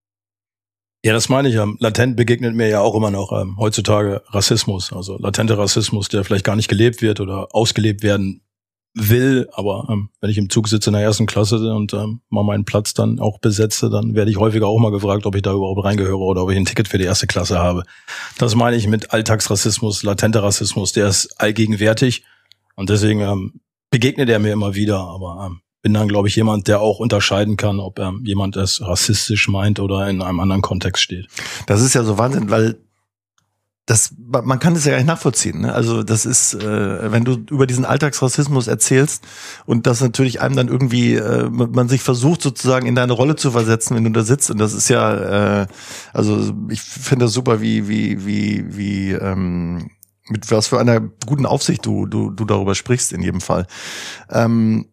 Ja, das meine ich. Ähm, latent begegnet mir ja auch immer noch ähm, heutzutage Rassismus, also latenter Rassismus, der vielleicht gar nicht gelebt wird oder ausgelebt werden will, aber ähm, wenn ich im Zug sitze in der ersten Klasse und ähm, mal meinen Platz dann auch besetze, dann werde ich häufiger auch mal gefragt, ob ich da überhaupt reingehöre oder ob ich ein Ticket für die erste Klasse habe. Das meine ich mit Alltagsrassismus, latenter Rassismus, der ist allgegenwärtig und deswegen ähm, begegnet er mir immer wieder, aber ähm, bin dann, glaube ich, jemand, der auch unterscheiden kann, ob ähm, jemand es rassistisch meint oder in einem anderen Kontext steht. Das ist ja so Wahnsinn, weil das, man kann das ja gar nicht nachvollziehen. Ne? Also das ist, äh, wenn du über diesen Alltagsrassismus erzählst und das natürlich einem dann irgendwie, äh, man sich versucht sozusagen in deine Rolle zu versetzen, wenn du da sitzt. Und das ist ja, äh, also ich finde das super, wie wie wie wie ähm, mit was für einer guten Aufsicht du du du darüber sprichst in jedem Fall. Ähm,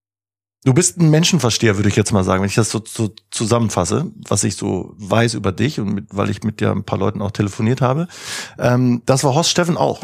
Du bist ein Menschenversteher, würde ich jetzt mal sagen, wenn ich das so, so zusammenfasse, was ich so weiß über dich und mit, weil ich mit dir ein paar Leuten auch telefoniert habe. Ähm, das war Horst Steffen auch.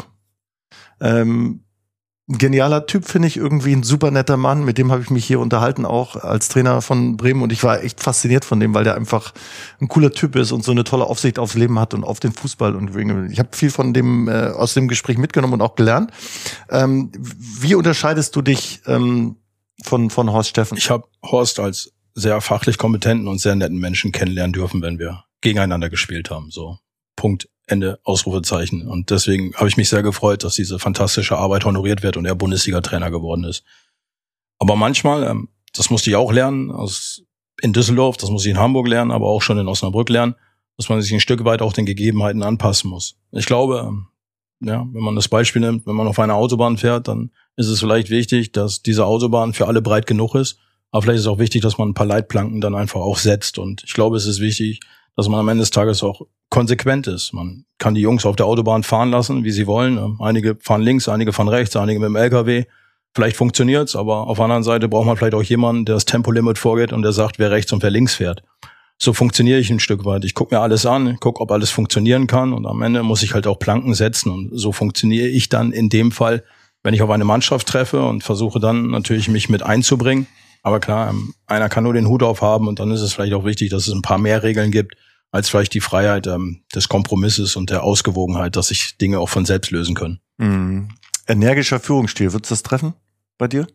Ähm, ein genialer Typ, finde ich, irgendwie ein super netter Mann, mit dem habe ich mich hier unterhalten, auch als Trainer von Bremen, und ich war echt fasziniert von dem, weil der einfach ein cooler Typ ist und so eine tolle Aufsicht aufs Leben hat und auf den Fußball, und ich habe viel von dem äh, aus dem Gespräch mitgenommen und auch gelernt. Ähm, wie unterscheidest du dich ähm, Von, von Horst Steffen? Ich habe Horst als sehr fachlich kompetenten und sehr netten Menschen kennenlernen dürfen, wenn wir gegeneinander gespielt haben. So, Punkt, Ende, Ausrufezeichen. Und deswegen habe ich mich sehr gefreut, dass diese fantastische Arbeit honoriert wird und er Bundesliga-Trainer geworden ist. Aber manchmal, ähm, das musste ich auch lernen, aus, in Düsseldorf, das musste ich in Hamburg lernen, aber auch schon in Osnabrück lernen, dass man sich ein Stück weit auch den Gegebenheiten anpassen muss. Ich glaube, ähm, ja, wenn man das Beispiel nimmt, wenn man auf einer Autobahn fährt, dann ist es vielleicht wichtig, dass diese Autobahn für alle breit genug ist. Aber vielleicht ist es auch wichtig, dass man ein paar Leitplanken dann einfach auch setzt. Und ich glaube, es ist wichtig, dass man am Ende des Tages auch konsequent ist. Man kann die Jungs auf der Autobahn fahren lassen, wie sie wollen. Einige fahren links, einige fahren rechts, einige mit dem L K W. Vielleicht funktioniert's, aber auf der anderen Seite braucht man vielleicht auch jemanden, der das Tempolimit vorgeht und der sagt, wer rechts und wer links fährt. So funktioniere ich ein Stück weit. Ich gucke mir alles an, gucke, ob alles funktionieren kann, und am Ende muss ich halt auch Planken setzen, und so funktioniere ich dann in dem Fall, wenn ich auf eine Mannschaft treffe, und versuche dann natürlich mich mit einzubringen. Aber klar, einer kann nur den Hut aufhaben, und dann ist es vielleicht auch wichtig, dass es ein paar mehr Regeln gibt, als vielleicht die Freiheit ähm, des Kompromisses und der Ausgewogenheit, dass sich Dinge auch von selbst lösen können. Mhm. Energischer Führungsstil, würdest du das treffen bei dir?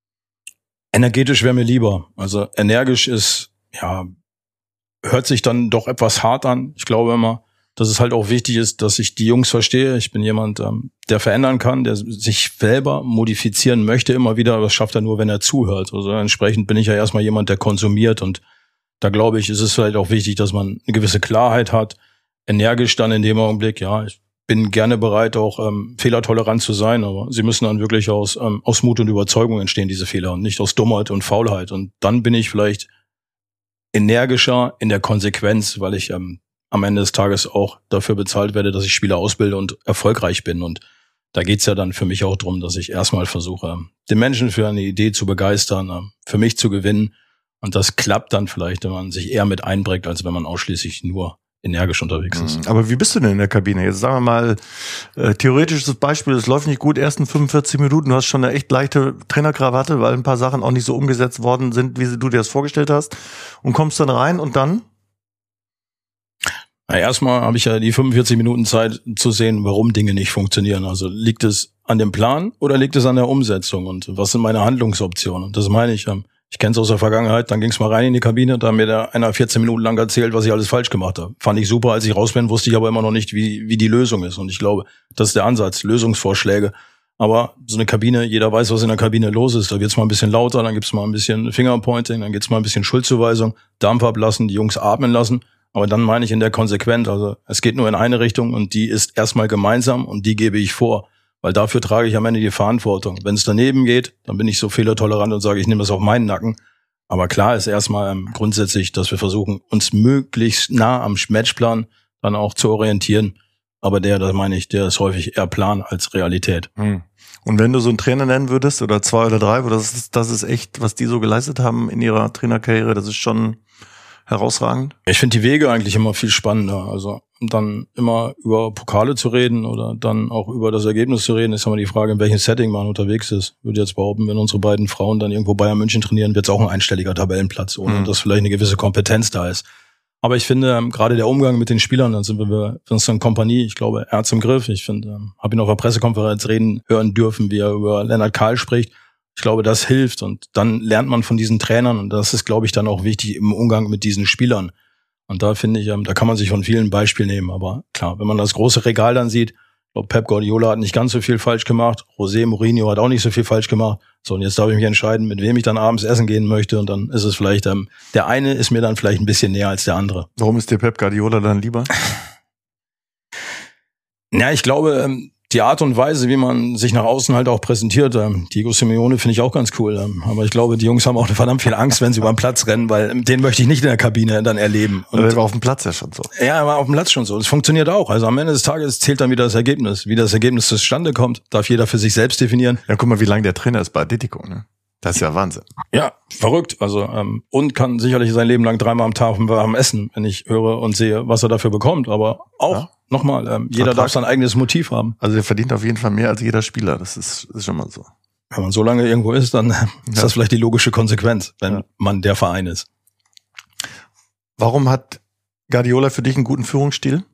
Energetisch wäre mir lieber. Also energisch ist, ja, hört sich dann doch etwas hart an. Ich glaube immer, dass es halt auch wichtig ist, dass ich die Jungs verstehe. Ich bin jemand, ähm, der verändern kann, der sich selber modifizieren möchte immer wieder, aber das schafft er nur, wenn er zuhört. Also entsprechend bin ich ja erstmal jemand, der konsumiert, und da glaube ich, ist es vielleicht auch wichtig, dass man eine gewisse Klarheit hat. Energisch dann in dem Augenblick, ja, ich bin gerne bereit, auch ähm, fehlertolerant zu sein, aber sie müssen dann wirklich aus, ähm, aus Mut und Überzeugung entstehen, diese Fehler, und nicht aus Dummheit und Faulheit. Und dann bin ich vielleicht energischer in der Konsequenz, weil ich ähm, am Ende des Tages auch dafür bezahlt werde, dass ich Spieler ausbilde und erfolgreich bin. Und da geht's ja dann für mich auch drum, dass ich erstmal versuche, den Menschen für eine Idee zu begeistern, für mich zu gewinnen. Und das klappt dann vielleicht, wenn man sich eher mit einbringt, als wenn man ausschließlich nur energisch unterwegs ist. Aber wie bist du denn in der Kabine? Jetzt sagen wir mal, äh, theoretisches Beispiel, es läuft nicht gut, ersten fünfundvierzig Minuten, du hast schon eine echt leichte Trainerkrawatte, weil ein paar Sachen auch nicht so umgesetzt worden sind, wie du dir das vorgestellt hast, und kommst dann rein, und dann? Na, erstmal habe ich ja die fünfundvierzig Minuten Zeit zu sehen, warum Dinge nicht funktionieren. Also liegt es an dem Plan oder liegt es an der Umsetzung, und was sind meine Handlungsoptionen? Und das meine ich, ich kenne es aus der Vergangenheit, dann ging es mal rein in die Kabine, da hat mir der einer vierzehn Minuten lang erzählt, was ich alles falsch gemacht habe. Fand ich super, als ich raus bin, wusste ich aber immer noch nicht, wie wie die Lösung ist. Und ich glaube, das ist der Ansatz, Lösungsvorschläge. Aber so eine Kabine, jeder weiß, was in der Kabine los ist. Da wird's mal ein bisschen lauter, dann gibt's mal ein bisschen Fingerpointing, dann gibt's mal ein bisschen Schuldzuweisung, Dampf ablassen, die Jungs atmen lassen. Aber dann meine ich in der Konsequenz, also es geht nur in eine Richtung, und die ist erstmal gemeinsam, und die gebe ich vor. Weil dafür trage ich am Ende die Verantwortung. Wenn es daneben geht, dann bin ich so fehlertolerant und sage, ich nehme das auf meinen Nacken. Aber klar ist erstmal ähm, grundsätzlich, dass wir versuchen, uns möglichst nah am Matchplan dann auch zu orientieren. Aber der, das meine ich, der ist häufig eher Plan als Realität. Hm. Und wenn du so einen Trainer nennen würdest, oder zwei oder drei, das ist, das ist echt, was die so geleistet haben in ihrer Trainerkarriere, das ist schon herausragend. Ich finde die Wege eigentlich immer viel spannender. Also dann immer über Pokale zu reden oder dann auch über das Ergebnis zu reden, ist immer die Frage, in welchem Setting man unterwegs ist. Ich würde jetzt behaupten, wenn unsere beiden Frauen dann irgendwo Bayern München trainieren, wird es auch ein einstelliger Tabellenplatz, ohne mhm. dass vielleicht eine gewisse Kompetenz da ist. Aber ich finde, ähm, gerade der Umgang mit den Spielern, dann sind wir für uns eine Kompanie, ich glaube, er hat's im Griff. Ich finde, ähm, habe ihn auf der Pressekonferenz reden hören dürfen, wie er über Lennart Kahl spricht. Ich glaube, das hilft, und dann lernt man von diesen Trainern, und das ist, glaube ich, dann auch wichtig im Umgang mit diesen Spielern. Und da finde ich, ähm, da kann man sich von vielen Beispielen nehmen. Aber klar, wenn man das große Regal dann sieht, ich glaube, Pep Guardiola hat nicht ganz so viel falsch gemacht, José Mourinho hat auch nicht so viel falsch gemacht. So, und jetzt darf ich mich entscheiden, mit wem ich dann abends essen gehen möchte, und dann ist es vielleicht, ähm, der eine ist mir dann vielleicht ein bisschen näher als der andere. Warum ist dir Pep Guardiola dann lieber? Ja, ich glaube, die Art und Weise, wie man sich nach außen halt auch präsentiert, Diego Simeone finde ich auch ganz cool. Aber ich glaube, die Jungs haben auch verdammt viel Angst, wenn sie über den Platz rennen, weil den möchte ich nicht in der Kabine dann erleben. Und das war auf dem Platz ja schon so. Ja, war auf dem Platz schon so. Das funktioniert auch. Also am Ende des Tages zählt dann wieder das Ergebnis. Wie das Ergebnis zustande kommt, darf jeder für sich selbst definieren. Ja, guck mal, wie lange der Trainer ist bei Atletico, ne? Das ist ja Wahnsinn. Ja, verrückt. Also ähm, und kann sicherlich sein Leben lang dreimal am Tag warm essen, wenn ich höre und sehe, was er dafür bekommt. Aber auch, ja. nochmal, ähm, jeder Vertrag. Darf sein eigenes Motiv haben. Also der verdient auf jeden Fall mehr als jeder Spieler. Das ist, ist schon mal so. Wenn man so lange irgendwo ist, dann ja. ist das vielleicht die logische Konsequenz, wenn ja. man der Verein ist. Warum hat Guardiola für dich einen guten Führungsstil?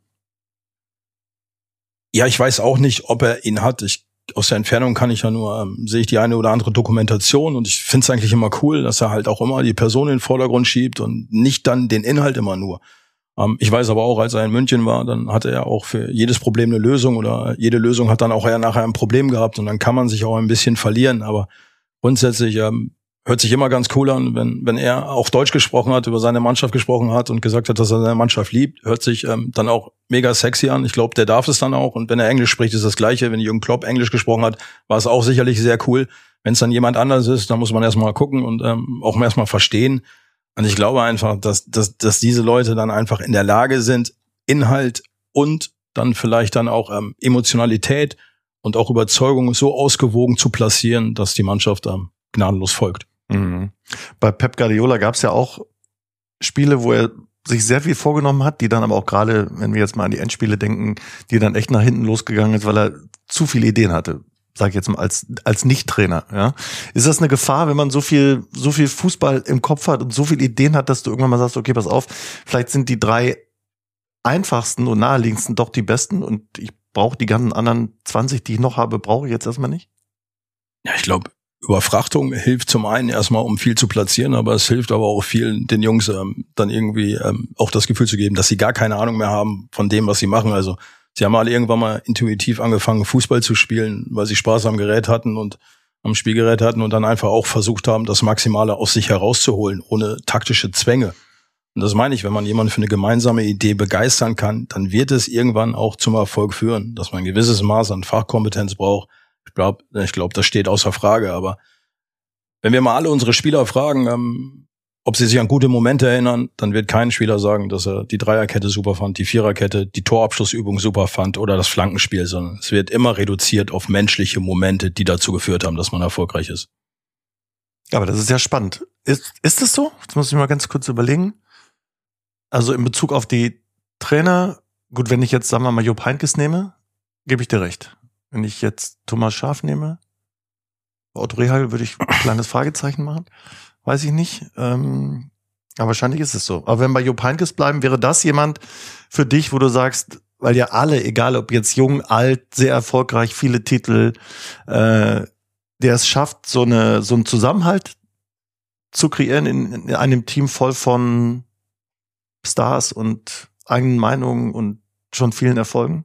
Ja, ich weiß auch nicht, ob er ihn hat. Ich Aus der Entfernung kann ich ja nur, ähm, sehe ich die eine oder andere Dokumentation und ich finde es eigentlich immer cool, dass er halt auch immer die Person in den Vordergrund schiebt und nicht dann den Inhalt immer nur. Ähm, ich weiß aber auch, als er in München war, dann hatte er auch für jedes Problem eine Lösung oder jede Lösung hat dann auch eher nachher ein Problem gehabt und dann kann man sich auch ein bisschen verlieren, aber grundsätzlich ähm, hört sich immer ganz cool an, wenn wenn er auch Deutsch gesprochen hat, über seine Mannschaft gesprochen hat und gesagt hat, dass er seine Mannschaft liebt, hört sich ähm, dann auch mega sexy an. Ich glaube, der darf es dann auch. Und wenn er Englisch spricht, ist das Gleiche. Wenn Jürgen Klopp Englisch gesprochen hat, war es auch sicherlich sehr cool. Wenn es dann jemand anders ist, dann muss man erstmal gucken und ähm, auch erstmal verstehen. Und ich glaube einfach, dass, dass, dass diese Leute dann einfach in der Lage sind, Inhalt und dann vielleicht dann auch ähm, Emotionalität und auch Überzeugung so ausgewogen zu platzieren, dass die Mannschaft ähm, gnadenlos folgt. Mhm. Bei Pep Guardiola gab es ja auch Spiele, wo er sich sehr viel vorgenommen hat, die dann aber auch gerade, wenn wir jetzt mal an die Endspiele denken, die dann echt nach hinten losgegangen ist, weil er zu viele Ideen hatte, sage ich jetzt mal als als Nicht-Trainer. Ja, ist das eine Gefahr, wenn man so viel so viel Fußball im Kopf hat und so viele Ideen hat, dass du irgendwann mal sagst, okay, pass auf, vielleicht sind die drei einfachsten und naheliegendsten doch die besten und ich brauche die ganzen anderen zwanzig, die ich noch habe, brauche ich jetzt erstmal nicht? Ja, ich glaube, Überfrachtung hilft zum einen erstmal, um viel zu platzieren, aber es hilft aber auch vielen den Jungs ähm, dann irgendwie ähm, auch das Gefühl zu geben, dass sie gar keine Ahnung mehr haben von dem, was sie machen. Also sie haben alle irgendwann mal intuitiv angefangen, Fußball zu spielen, weil sie Spaß am Gerät hatten und am Spielgerät hatten und dann einfach auch versucht haben, das Maximale aus sich herauszuholen, ohne taktische Zwänge. Und das meine ich, wenn man jemanden für eine gemeinsame Idee begeistern kann, dann wird es irgendwann auch zum Erfolg führen, dass man ein gewisses Maß an Fachkompetenz braucht. Ich glaube, ich glaube, das steht außer Frage. Aber wenn wir mal alle unsere Spieler fragen, ähm, ob sie sich an gute Momente erinnern, dann wird kein Spieler sagen, dass er die Dreierkette super fand, die Viererkette, die Torabschlussübung super fand oder das Flankenspiel, sondern es wird immer reduziert auf menschliche Momente, die dazu geführt haben, dass man erfolgreich ist. Aber das ist ja spannend. Ist, ist das so? Jetzt muss ich mal ganz kurz überlegen. Also in Bezug auf die Trainer, gut, wenn ich jetzt, sagen wir mal, Jupp Heynckes nehme, gebe ich dir recht. Wenn ich jetzt Thomas Schaaf nehme, Otto Rehagel würde ich ein kleines Fragezeichen machen. Weiß ich nicht. Ähm, aber wahrscheinlich ist es so. Aber wenn wir bei Jupp Heynckes bleiben, wäre das jemand für dich, wo du sagst, weil ja alle, egal ob jetzt jung, alt, sehr erfolgreich, viele Titel, äh, der es schafft, so eine so einen Zusammenhalt zu kreieren in, in einem Team voll von Stars und eigenen Meinungen und schon vielen Erfolgen?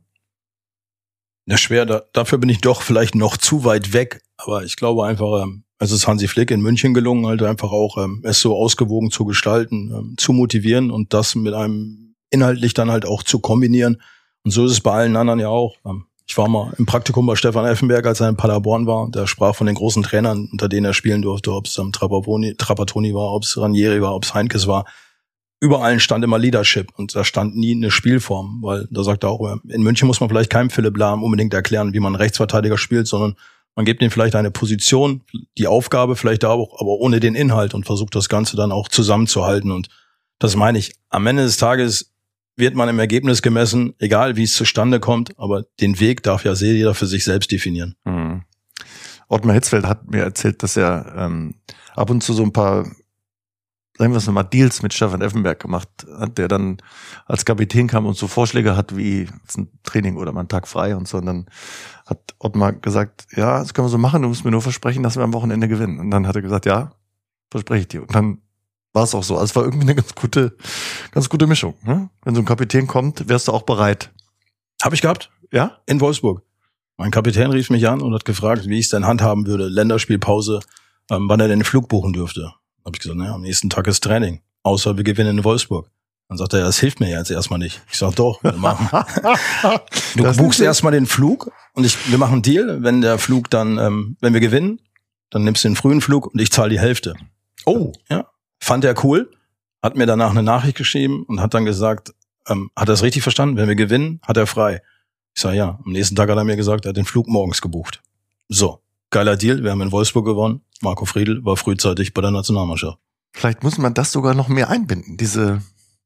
Ja, schwer. Da, dafür bin ich doch vielleicht noch zu weit weg. Aber ich glaube einfach, ähm, es ist Hansi Flick in München gelungen, halt einfach auch ähm, es so ausgewogen zu gestalten, ähm, zu motivieren und das mit einem inhaltlich dann halt auch zu kombinieren. Und so ist es bei allen anderen ja auch. Ähm, ich war mal im Praktikum bei Stefan Effenberg, als er in Paderborn war. Der sprach von den großen Trainern, unter denen er spielen durfte, ob es ähm, Trapattoni, Trapattoni war, ob es Ranieri war, ob es Heinkes war. Über allen stand immer Leadership und da stand nie eine Spielform, weil da sagt er auch, in München muss man vielleicht keinem Philipp Lahm unbedingt erklären, wie man Rechtsverteidiger spielt, sondern man gibt ihm vielleicht eine Position, die Aufgabe vielleicht auch, aber ohne den Inhalt und versucht das Ganze dann auch zusammenzuhalten. Und das meine ich, am Ende des Tages wird man im Ergebnis gemessen, egal wie es zustande kommt, aber den Weg darf ja jeder für sich selbst definieren. Mhm. Ottmar Hitzfeld hat mir erzählt, dass er ähm, ab und zu so ein paar, sagen wir es nochmal, Deals mit Stefan Effenberg gemacht hat, der dann als Kapitän kam und so Vorschläge hat wie ein Training oder mal einen Tag frei und so. Und dann hat Ottmar gesagt, ja, das können wir so machen, du musst mir nur versprechen, dass wir am Wochenende gewinnen. Und dann hat er gesagt, ja, verspreche ich dir. Und dann war es auch so. Also es war irgendwie eine ganz gute, ganz gute Mischung. Ne? Wenn so ein Kapitän kommt, wärst du auch bereit. Habe ich gehabt? Ja? In Wolfsburg. Mein Kapitän rief mich an und hat gefragt, wie ich es denn handhaben würde, Länderspielpause, ähm, wann er denn den Flug buchen dürfte. Habe ich gesagt, naja, am nächsten Tag ist Training, außer wir gewinnen in Wolfsburg. Dann sagt er, ja, das hilft mir jetzt erstmal nicht. Ich sag doch, wir machen. Du das buchst erstmal den Flug und ich, wir machen einen Deal. Wenn der Flug dann, ähm, wenn wir gewinnen, dann nimmst du den frühen Flug und ich zahle die Hälfte. Oh. Ja. Fand er cool, hat mir danach eine Nachricht geschrieben und hat dann gesagt, ähm, hat er es richtig verstanden? Wenn wir gewinnen, hat er frei. Ich sage, ja. Am nächsten Tag hat er mir gesagt, er hat den Flug morgens gebucht. So. Geiler Deal. Wir haben in Wolfsburg gewonnen. Marco Friedl war frühzeitig bei der Nationalmannschaft. Vielleicht muss man das sogar noch mehr einbinden, diese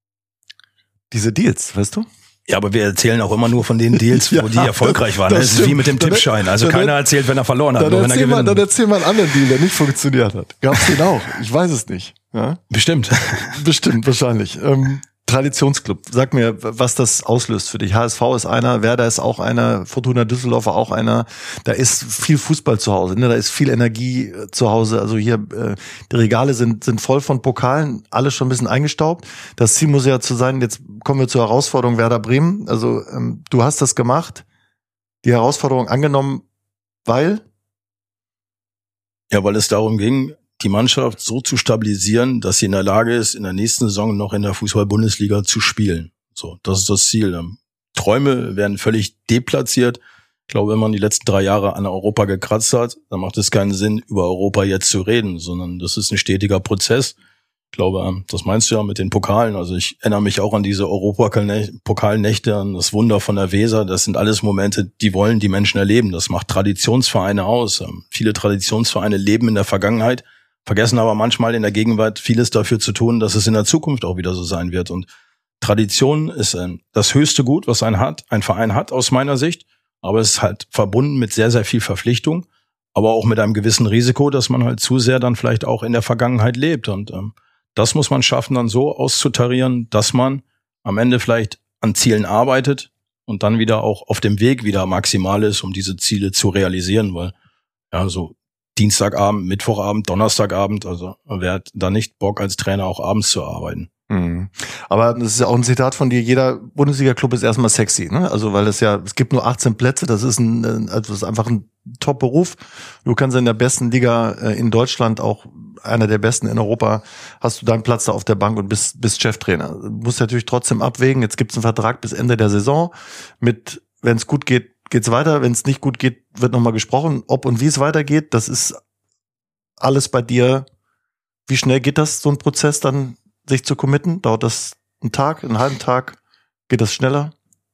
Diese Deals, weißt du? Ja, aber wir erzählen auch immer nur von den Deals, ja, wo die erfolgreich waren. Das, das ist stimmt. Wie mit dem dann, Tippschein. Also keiner erzählt, wenn er verloren hat, dann nur wenn er gewinnt. Mal, dann erzähl mal einen anderen Deal, der nicht funktioniert hat. Gab's den auch? Ich weiß es nicht. Ja? Bestimmt. Bestimmt, wahrscheinlich. Ähm, Traditionsclub. Sag mir, was das auslöst für dich. H S V ist einer, Werder ist auch einer, Fortuna Düsseldorf auch einer. Da ist viel Fußball zu Hause, ne? Da ist viel Energie zu Hause. Also hier, äh, die Regale sind sind voll von Pokalen, alles schon ein bisschen eingestaubt. Das Ziel muss ja zu sein, jetzt kommen wir zur Herausforderung Werder Bremen. Also ähm, du hast das gemacht, die Herausforderung angenommen, weil? Ja, weil es darum ging, die Mannschaft so zu stabilisieren, dass sie in der Lage ist, in der nächsten Saison noch in der Fußball-Bundesliga zu spielen. So, das ist das Ziel. Träume werden völlig deplatziert. Ich glaube, wenn man die letzten drei Jahre an Europa gekratzt hat, dann macht es keinen Sinn, über Europa jetzt zu reden, sondern das ist ein stetiger Prozess. Ich glaube, das meinst du ja mit den Pokalen. Also ich erinnere mich auch an diese Europapokalnächte, an das Wunder von der Weser. Das sind alles Momente, die wollen die Menschen erleben. Das macht Traditionsvereine aus. Viele Traditionsvereine leben in der Vergangenheit, vergessen aber manchmal in der Gegenwart vieles dafür zu tun, dass es in der Zukunft auch wieder so sein wird. Und Tradition ist ein, das höchste Gut, was ein hat, ein Verein hat aus meiner Sicht. Aber es ist halt verbunden mit sehr, sehr viel Verpflichtung, aber auch mit einem gewissen Risiko, dass man halt zu sehr dann vielleicht auch in der Vergangenheit lebt. Und ähm, das muss man schaffen, dann so auszutarieren, dass man am Ende vielleicht an Zielen arbeitet und dann wieder auch auf dem Weg wieder maximal ist, um diese Ziele zu realisieren. Weil ja, so Dienstagabend, Mittwochabend, Donnerstagabend, also wer hat da nicht Bock als Trainer auch abends zu arbeiten? Mhm. Aber das ist ja auch ein Zitat von dir, jeder Bundesliga-Club ist erstmal sexy, ne? Also weil es ja, es gibt nur achtzehn Plätze, das ist ein, also das ist einfach ein Top-Beruf. Du kannst in der besten Liga in Deutschland, auch einer der besten in Europa, hast du deinen Platz da auf der Bank und bist, bist Cheftrainer. Du musst natürlich trotzdem abwägen, jetzt gibt's einen Vertrag bis Ende der Saison mit, wenn es gut geht, geht's weiter, wenn es nicht gut geht, wird nochmal gesprochen, ob und wie es weitergeht. Das ist alles bei dir. Wie schnell geht das, so ein Prozess dann, sich zu committen? Dauert das einen Tag, einen halben Tag? Geht das schneller?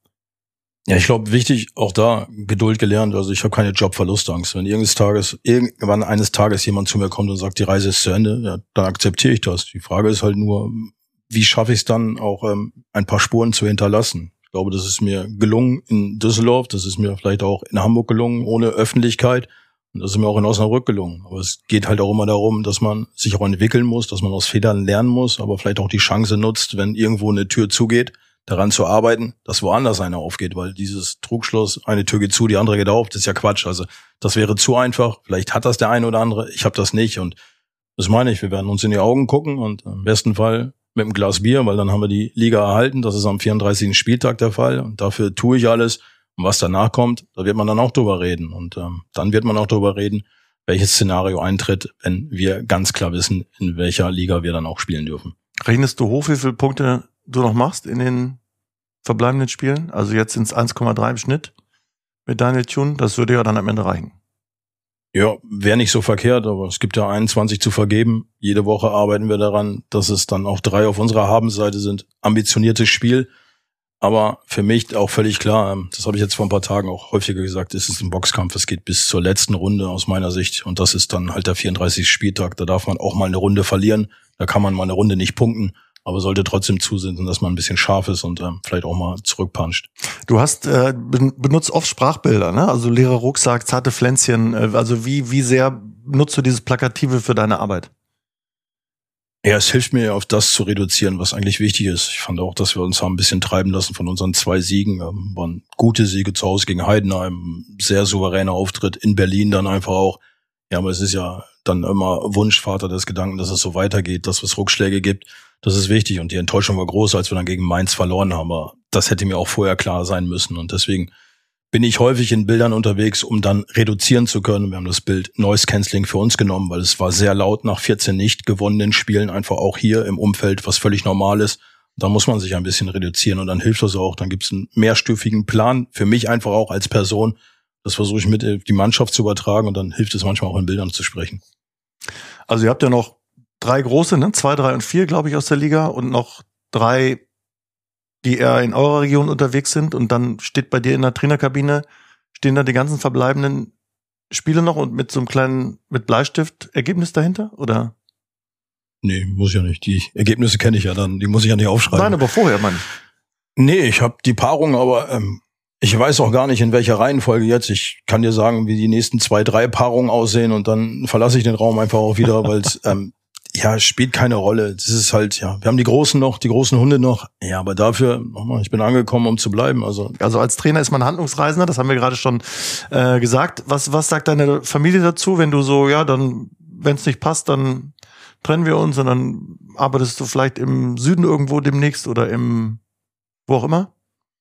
Ja, ich glaube, wichtig, auch da Geduld gelernt. Also ich habe keine Jobverlustangst. Wenn irgendeines Tages, irgendwann eines Tages jemand zu mir kommt und sagt, die Reise ist zu Ende, ja, dann akzeptiere ich das. Die Frage ist halt nur, wie schaffe ich es dann auch, ähm, ein paar Spuren zu hinterlassen? Ich glaube, das ist mir gelungen in Düsseldorf, das ist mir vielleicht auch in Hamburg gelungen, ohne Öffentlichkeit. Und das ist mir auch in Osnabrück gelungen. Aber es geht halt auch immer darum, dass man sich auch entwickeln muss, dass man aus Fehlern lernen muss, aber vielleicht auch die Chance nutzt, wenn irgendwo eine Tür zugeht, daran zu arbeiten, dass woanders eine aufgeht. Weil dieses Trugschluss, eine Tür geht zu, die andere geht auf, das ist ja Quatsch. Also das wäre zu einfach. Vielleicht hat das der eine oder andere, ich habe das nicht. Und das meine ich, wir werden uns in die Augen gucken und im besten Fall mit einem Glas Bier, weil dann haben wir die Liga erhalten. Das ist am vierunddreißigsten Spieltag der Fall. Und dafür tue ich alles. Und was danach kommt, da wird man dann auch drüber reden. Und ähm, dann wird man auch drüber reden, welches Szenario eintritt, wenn wir ganz klar wissen, in welcher Liga wir dann auch spielen dürfen. Rechnest du hoch, wie viele Punkte du noch machst in den verbleibenden Spielen? Also jetzt sind es eins Komma drei im Schnitt mit Daniel Thun. Das würde ja dann am Ende reichen. Ja, wäre nicht so verkehrt, aber es gibt ja einundzwanzig zu vergeben. Jede Woche arbeiten wir daran, dass es dann auch drei auf unserer Habenseite sind. Ambitioniertes Spiel. Aber für mich auch völlig klar, das habe ich jetzt vor ein paar Tagen auch häufiger gesagt, es ist ein Boxkampf, es geht bis zur letzten Runde aus meiner Sicht und das ist dann halt der vierunddreißigste Spieltag, da darf man auch mal eine Runde verlieren, da kann man mal eine Runde nicht punkten, aber sollte trotzdem zusehen, dass man ein bisschen scharf ist und äh, vielleicht auch mal zurückpuncht. Du hast äh, benutzt oft Sprachbilder, ne? Also leerer Rucksack, zarte Pflänzchen, äh, also wie wie sehr nutzt du dieses Plakative für deine Arbeit? Ja, es hilft mir, auf das zu reduzieren, was eigentlich wichtig ist. Ich fand auch, dass wir uns haben ein bisschen treiben lassen von unseren zwei Siegen. Ähm, waren gute Siege zu Hause gegen Heidenheim, sehr souveräner Auftritt in Berlin dann einfach auch. Ja, aber es ist ja dann immer Wunschvater des Gedanken, dass es so weitergeht, dass es Rückschläge gibt. Das ist wichtig und die Enttäuschung war groß, als wir dann gegen Mainz verloren haben. Aber das hätte mir auch vorher klar sein müssen und deswegen bin ich häufig in Bildern unterwegs, um dann reduzieren zu können. Wir haben das Bild Noise Cancelling für uns genommen, weil es war sehr laut nach vierzehn nicht gewonnenen Spielen, einfach auch hier im Umfeld, was völlig normal ist. Da muss man sich ein bisschen reduzieren und dann hilft das auch. Dann gibt es einen mehrstufigen Plan für mich einfach auch als Person. Das versuche ich mit die Mannschaft zu übertragen und dann hilft es manchmal auch in Bildern zu sprechen. Also ihr habt ja noch drei große, ne? Zwei, drei und vier, glaube ich, aus der Liga und noch drei, die eher in eurer Region unterwegs sind. Und dann steht bei dir in der Trainerkabine, stehen da die ganzen verbleibenden Spiele noch und mit so einem kleinen, mit Bleistift Ergebnis dahinter, oder? Nee, muss ich ja nicht. Die Ergebnisse kenne ich ja dann, die muss ich ja nicht aufschreiben. Nein, aber vorher, Mann. Nee, ich habe die Paarung, aber ähm, ich weiß auch gar nicht, in welcher Reihenfolge jetzt. Ich kann dir sagen, wie die nächsten zwei, drei Paarungen aussehen und dann verlasse ich den Raum einfach auch wieder, weil es ähm, ja spielt keine Rolle. Das ist halt, ja, wir haben die Großen noch, die großen Hunde noch. Ja, aber dafür, nochmal, ich bin angekommen, um zu bleiben. Also also als Trainer ist man Handlungsreisender, das haben wir gerade schon äh, gesagt. Was was sagt deine Familie dazu, wenn du so, ja, dann, wenn es nicht passt, dann trennen wir uns und dann arbeitest du vielleicht im Süden irgendwo demnächst oder im, wo auch immer?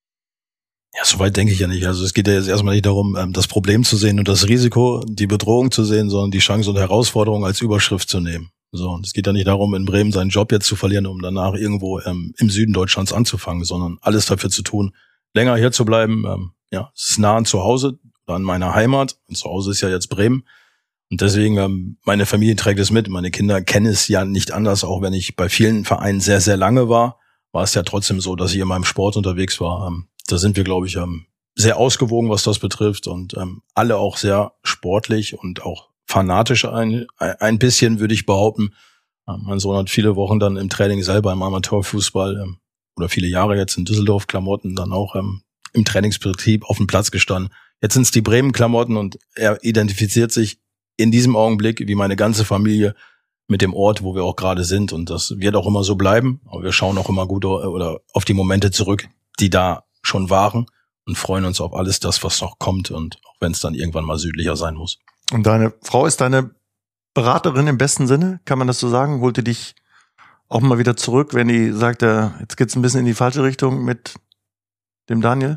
Ja, soweit denke ich ja nicht. Also es geht ja jetzt erstmal nicht darum, das Problem zu sehen und das Risiko, die Bedrohung zu sehen, sondern die Chance und Herausforderung als Überschrift zu nehmen. So, und es geht ja nicht darum, in Bremen seinen Job jetzt zu verlieren, um danach irgendwo ähm, im Süden Deutschlands anzufangen, sondern alles dafür zu tun, länger hier zu bleiben. Ähm, ja, es ist nah an zu Hause, an meiner Heimat. Und zu Hause ist ja jetzt Bremen. Und deswegen, ähm, meine Familie trägt es mit. Meine Kinder kennen es ja nicht anders. Auch wenn ich bei vielen Vereinen sehr, sehr lange war, war es ja trotzdem so, dass ich in meinem Sport unterwegs war. Ähm, da sind wir, glaube ich, ähm, sehr ausgewogen, was das betrifft. Und ähm, alle auch sehr sportlich und auch fanatisch ein, ein bisschen, würde ich behaupten. Ähm, mein Sohn hat viele Wochen dann im Training selber im Amateurfußball ähm, oder viele Jahre jetzt in Düsseldorf-Klamotten dann auch ähm, im Trainingsbetrieb auf dem Platz gestanden. Jetzt sind es die Bremen-Klamotten und er identifiziert sich in diesem Augenblick, wie meine ganze Familie, mit dem Ort, wo wir auch gerade sind. Und das wird auch immer so bleiben. Aber wir schauen auch immer gut oder auf die Momente zurück, die da schon waren und freuen uns auf alles das, was noch kommt. Und auch wenn es dann irgendwann mal südlicher sein muss. Und deine Frau ist deine Beraterin im besten Sinne? Kann man das so sagen? Holt die dich auch mal wieder zurück, wenn die sagt, ja, jetzt geht's ein bisschen in die falsche Richtung mit dem Daniel?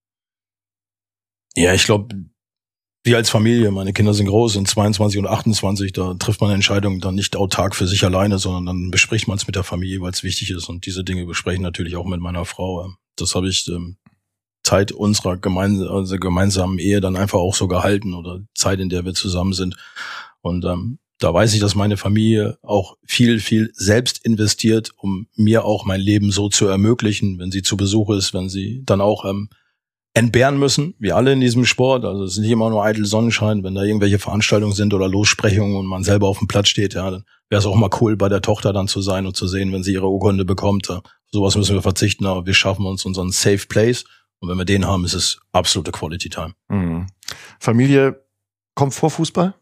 Ja, ich glaube, wir als Familie, meine Kinder sind groß, sind zweiundzwanzig und achtundzwanzig, da trifft man Entscheidungen dann nicht autark für sich alleine, sondern dann bespricht man es mit der Familie, weil es wichtig ist. Und diese Dinge besprechen natürlich auch mit meiner Frau. Das habe ich ähm, Zeit unserer gemeins- also gemeinsamen Ehe dann einfach auch so gehalten oder Zeit, in der wir zusammen sind. Und ähm, da weiß ich, dass meine Familie auch viel, viel selbst investiert, um mir auch mein Leben so zu ermöglichen, wenn sie zu Besuch ist, wenn sie dann auch ähm, entbehren müssen, wie alle in diesem Sport. Also es ist nicht immer nur eitel Sonnenschein, wenn da irgendwelche Veranstaltungen sind oder Lossprechungen und man selber auf dem Platz steht, ja, dann wäre es auch mal cool, bei der Tochter dann zu sein und zu sehen, wenn sie ihre Urkunde bekommt. Ja, sowas müssen wir verzichten, aber wir schaffen uns unseren Safe Place und wenn wir den haben, ist es absolute Quality Time. Mhm. Familie kommt vor Fußball?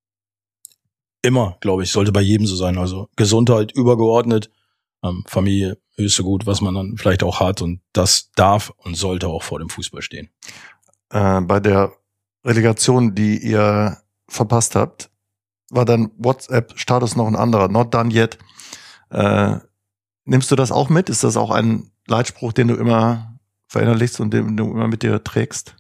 Immer, glaube ich, sollte bei jedem so sein. Also Gesundheit übergeordnet, ähm, Familie höchste Gut, was man dann vielleicht auch hat und das darf und sollte auch vor dem Fußball stehen. Äh, bei der Relegation, die ihr verpasst habt, war dein WhatsApp-Status noch ein anderer, not done yet. Äh, nimmst du das auch mit? Ist das auch ein Leitspruch, den du immer verinnerlichst und den du immer mit dir trägst?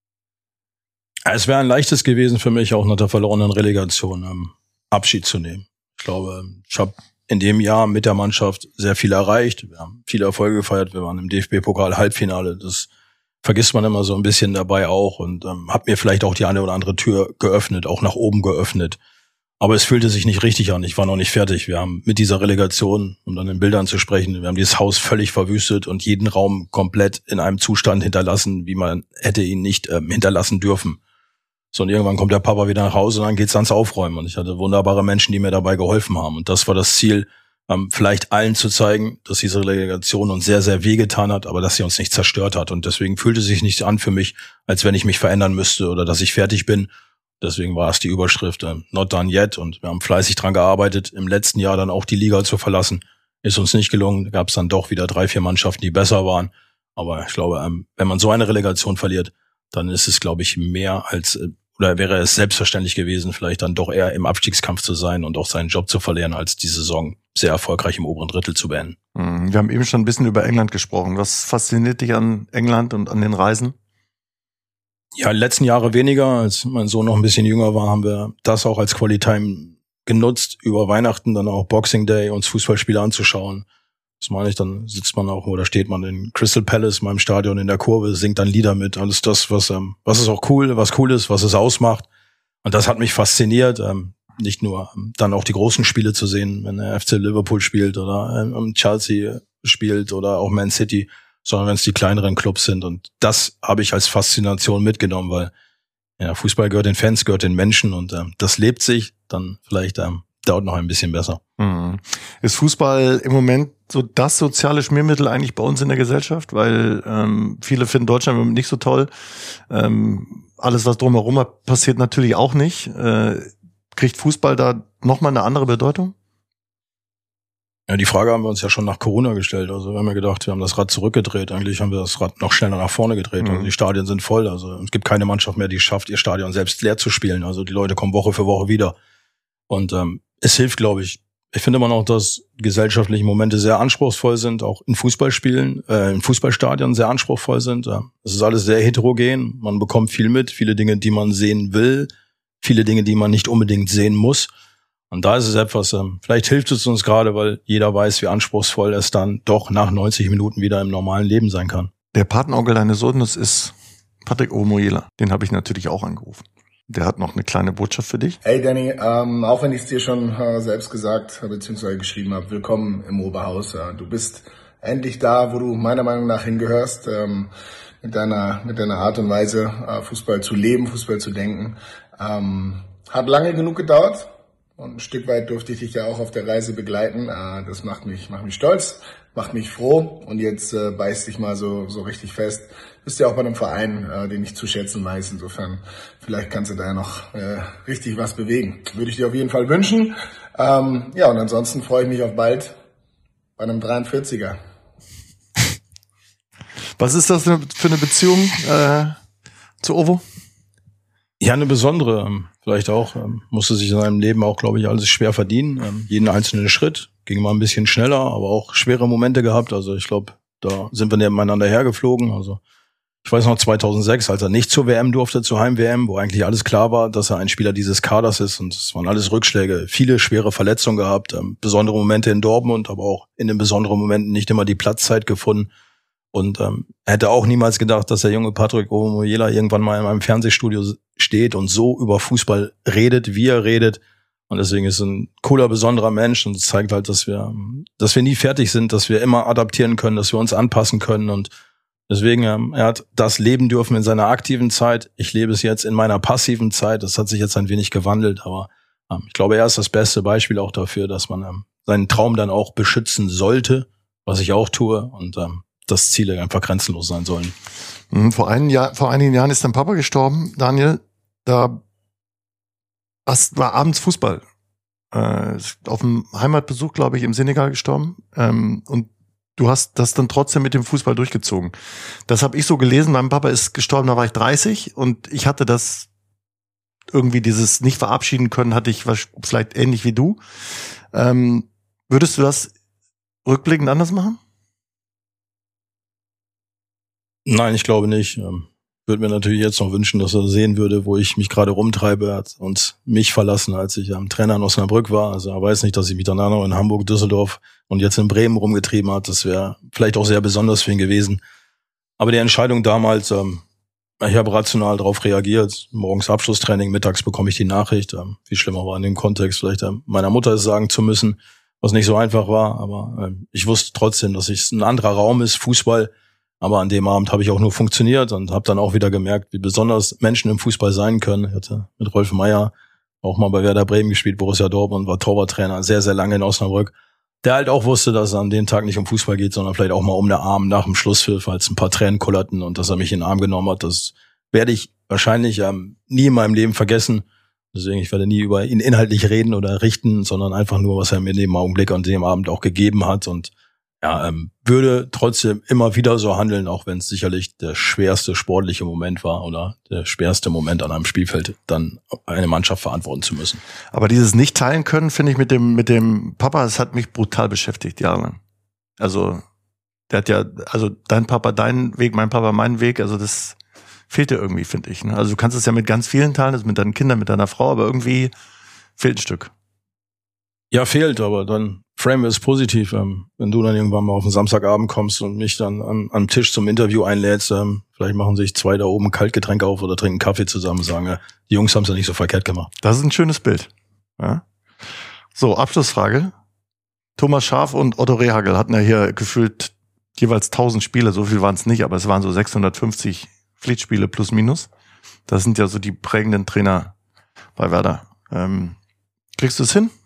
Es wäre ein leichtes gewesen für mich, auch nach der verlorenen Relegation ähm, Abschied zu nehmen. Ich glaube, ich habe in dem Jahr mit der Mannschaft sehr viel erreicht. Wir haben viele Erfolge gefeiert. Wir waren im D F B-Pokal-Halbfinale. Das vergisst man immer so ein bisschen dabei auch und ähm, hat mir vielleicht auch die eine oder andere Tür geöffnet, auch nach oben geöffnet. Aber es fühlte sich nicht richtig an. Ich war noch nicht fertig. Wir haben mit dieser Relegation, um dann in Bildern zu sprechen, wir haben dieses Haus völlig verwüstet und jeden Raum komplett in einem Zustand hinterlassen, wie man hätte ihn nicht ähm, hinterlassen dürfen. So, und irgendwann kommt der Papa wieder nach Hause und dann geht's ans Aufräumen. Und ich hatte wunderbare Menschen, die mir dabei geholfen haben. Und das war das Ziel, ähm, vielleicht allen zu zeigen, dass diese Relegation uns sehr, sehr wehgetan hat, aber dass sie uns nicht zerstört hat. Und deswegen fühlte es sich nicht an für mich, als wenn ich mich verändern müsste oder dass ich fertig bin. Deswegen war es die Überschrift äh, not done yet. Und wir haben fleißig dran gearbeitet, im letzten Jahr dann auch die Liga zu verlassen. Ist uns nicht gelungen. Da gab es dann doch wieder drei, vier Mannschaften, die besser waren. Aber ich glaube, ähm, wenn man so eine Relegation verliert, dann ist es, glaube ich, mehr als... Äh, Oder wäre es selbstverständlich gewesen, vielleicht dann doch eher im Abstiegskampf zu sein und auch seinen Job zu verlieren, als die Saison sehr erfolgreich im oberen Drittel zu beenden. Wir haben eben schon ein bisschen über England gesprochen. Was fasziniert dich an England und an den Reisen? Ja, die letzten Jahre weniger. Als mein Sohn noch ein bisschen jünger war, haben wir das auch als Quality Time genutzt, über Weihnachten dann auch Boxing Day uns Fußballspiele anzuschauen. Das meine ich, dann sitzt man auch oder steht man in Crystal Palace, meinem Stadion in der Kurve, singt dann Lieder mit. Alles das, was ähm, was ist auch cool, was cool ist, was es ausmacht. Und das hat mich fasziniert. Ähm, nicht nur ähm, dann auch die großen Spiele zu sehen, wenn der F C Liverpool spielt oder ähm, Chelsea spielt oder auch Man City, sondern wenn es die kleineren Clubs sind. Und das habe ich als Faszination mitgenommen, weil ja, Fußball gehört den Fans, gehört den Menschen und ähm, das lebt sich dann vielleicht ähm, dauert noch ein bisschen besser. Mhm. Ist Fußball im Moment so das soziale Schmiermittel eigentlich bei uns in der Gesellschaft? Weil ähm, viele finden Deutschland im Moment nicht so toll. Ähm, alles, was drumherum passiert, natürlich auch nicht. Äh, kriegt Fußball da nochmal eine andere Bedeutung? Ja, die Frage haben wir uns ja schon nach Corona gestellt. Also wir haben ja gedacht, wir haben das Rad zurückgedreht. Eigentlich haben wir das Rad noch schneller nach vorne gedreht. Mhm. Also die Stadien sind voll. Also es gibt keine Mannschaft mehr, die es schafft, ihr Stadion selbst leer zu spielen. Also die Leute kommen Woche für Woche wieder. Und ähm, es hilft, glaube ich. Ich finde immer noch, dass gesellschaftliche Momente sehr anspruchsvoll sind, auch in Fußballspielen, äh, in Fußballstadien sehr anspruchsvoll sind. Ja. Es ist alles sehr heterogen. Man bekommt viel mit, viele Dinge, die man sehen will, viele Dinge, die man nicht unbedingt sehen muss. Und da ist es etwas, ähm, vielleicht hilft es uns gerade, weil jeder weiß, wie anspruchsvoll es dann doch nach neunzig Minuten wieder im normalen Leben sein kann. Der Patenonkel deines Sohnes ist Patrick Omoyela. Den habe ich natürlich auch angerufen. Der hat noch eine kleine Botschaft für dich. Hey Danny, ähm, auch wenn ich es dir schon äh, selbst gesagt bzw. geschrieben habe, willkommen im Oberhaus. Äh, du bist endlich da, wo du meiner Meinung nach hingehörst, ähm, mit deiner mit deiner Art und Weise, äh, Fußball zu leben, Fußball zu denken. Ähm, hat lange genug gedauert und ein Stück weit durfte ich dich ja auch auf der Reise begleiten. Äh, das macht mich macht mich stolz, macht mich froh und jetzt äh, beiß dich mal so so richtig fest. Bist ja auch bei einem Verein, äh, den ich zu schätzen weiß. Insofern, vielleicht kannst du da ja noch äh, richtig was bewegen. Würde ich dir auf jeden Fall wünschen. Ähm, ja, und ansonsten freue ich mich auf bald bei einem dreiundvierziger. Was ist das für eine Beziehung äh, zu Ovo? Ja, eine besondere. Vielleicht auch, ähm, musste sich in seinem Leben auch, glaube ich, alles schwer verdienen. Ähm, jeden einzelnen Schritt. Ging mal ein bisschen schneller, aber auch schwere Momente gehabt. Also ich glaube, da sind wir nebeneinander hergeflogen. Also ich weiß noch zweitausendsechs, als er nicht zur W M durfte, zur Heim-W M, wo eigentlich alles klar war, dass er ein Spieler dieses Kaders ist. Und es waren alles Rückschläge, viele schwere Verletzungen gehabt, ähm, besondere Momente in Dortmund, aber auch in den besonderen Momenten nicht immer die Platzzeit gefunden. Und ähm, er hätte auch niemals gedacht, dass der junge Patrick Omoyela irgendwann mal in einem Fernsehstudio steht und so über Fußball redet, wie er redet. Und deswegen ist er ein cooler, besonderer Mensch und es zeigt halt, dass wir, dass wir nie fertig sind, dass wir immer adaptieren können, dass wir uns anpassen können und deswegen, ähm, er hat das leben dürfen in seiner aktiven Zeit. Ich lebe es jetzt in meiner passiven Zeit. Das hat sich jetzt ein wenig gewandelt, aber ähm, ich glaube, er ist das beste Beispiel auch dafür, dass man ähm, seinen Traum dann auch beschützen sollte, was ich auch tue und ähm, dass Ziele einfach grenzenlos sein sollen. Vor, ein Jahr, vor einigen Jahren ist dein Papa gestorben, Daniel. Da was, war abends Fußball. Äh, auf dem Heimatbesuch, glaube ich, im Senegal gestorben. Ähm, und du hast das dann trotzdem mit dem Fußball durchgezogen. Das habe ich so gelesen. Mein Papa ist gestorben, da war ich dreißig und ich hatte das irgendwie dieses nicht verabschieden können, hatte ich vielleicht ähnlich wie du. Ähm, würdest du das rückblickend anders machen? Nein, ich glaube nicht. Ähm, würde mir natürlich jetzt noch wünschen, dass er sehen würde, wo ich mich gerade rumtreibe. Er hat uns mich verlassen, als ich am Trainer in Osnabrück war. Also er weiß nicht, dass ich mich danach noch in Hamburg, Düsseldorf und jetzt in Bremen rumgetrieben hat. Das wäre vielleicht auch sehr besonders für ihn gewesen. Aber die Entscheidung damals, ähm, ich habe rational darauf reagiert. Morgens Abschlusstraining, mittags bekomme ich die Nachricht. Ähm, viel schlimmer war in dem Kontext, vielleicht ähm, meiner Mutter es sagen zu müssen, was nicht so einfach war. Aber ähm, ich wusste trotzdem, dass es ein anderer Raum ist, Fußball. Aber an dem Abend habe ich auch nur funktioniert und habe dann auch wieder gemerkt, wie besonders Menschen im Fußball sein können. Ich hatte mit Rolf Meier auch mal bei Werder Bremen gespielt, Borussia Dortmund, war Torwarttrainer, sehr, sehr lange in Osnabrück. Der halt auch wusste, dass es an dem Tag nicht um Fußball geht, sondern vielleicht auch mal um den Arm nach dem Schlusspfiff, als ein paar Tränen kullerten und dass er mich in den Arm genommen hat. Das werde ich wahrscheinlich ähm, nie in meinem Leben vergessen. Deswegen, ich werde nie über ihn inhaltlich reden oder richten, sondern einfach nur, was er mir in dem Augenblick an dem Abend auch gegeben hat und ja, ähm, würde trotzdem immer wieder so handeln, auch wenn es sicherlich der schwerste sportliche Moment war oder der schwerste Moment an einem Spielfeld, dann eine Mannschaft verantworten zu müssen. Aber dieses nicht teilen können, finde ich mit dem mit dem Papa, das hat mich brutal beschäftigt, jahrelang. Also der hat ja, also dein Papa deinen Weg, mein Papa meinen Weg, also das fehlt dir irgendwie, finde ich. Ne? Also du kannst es ja mit ganz vielen teilen, also mit deinen Kindern, mit deiner Frau, aber irgendwie fehlt ein Stück. Ja, fehlt, aber dann frame wir es positiv. Ähm, wenn du dann irgendwann mal auf den Samstagabend kommst und mich dann an, am Tisch zum Interview einlädst, ähm, vielleicht machen sich zwei da oben Kaltgetränke auf oder trinken Kaffee zusammen und sagen, ja, die Jungs haben es ja nicht so verkehrt gemacht. Das ist ein schönes Bild. Ja. So, Abschlussfrage. Thomas Schaaf und Otto Rehhagel hatten ja hier gefühlt jeweils tausend Spiele, so viel waren es nicht, aber es waren so sechshundertfünfzig Pflichtspiele plus minus. Das sind ja so die prägenden Trainer bei Werder. Ähm, kriegst du es hin?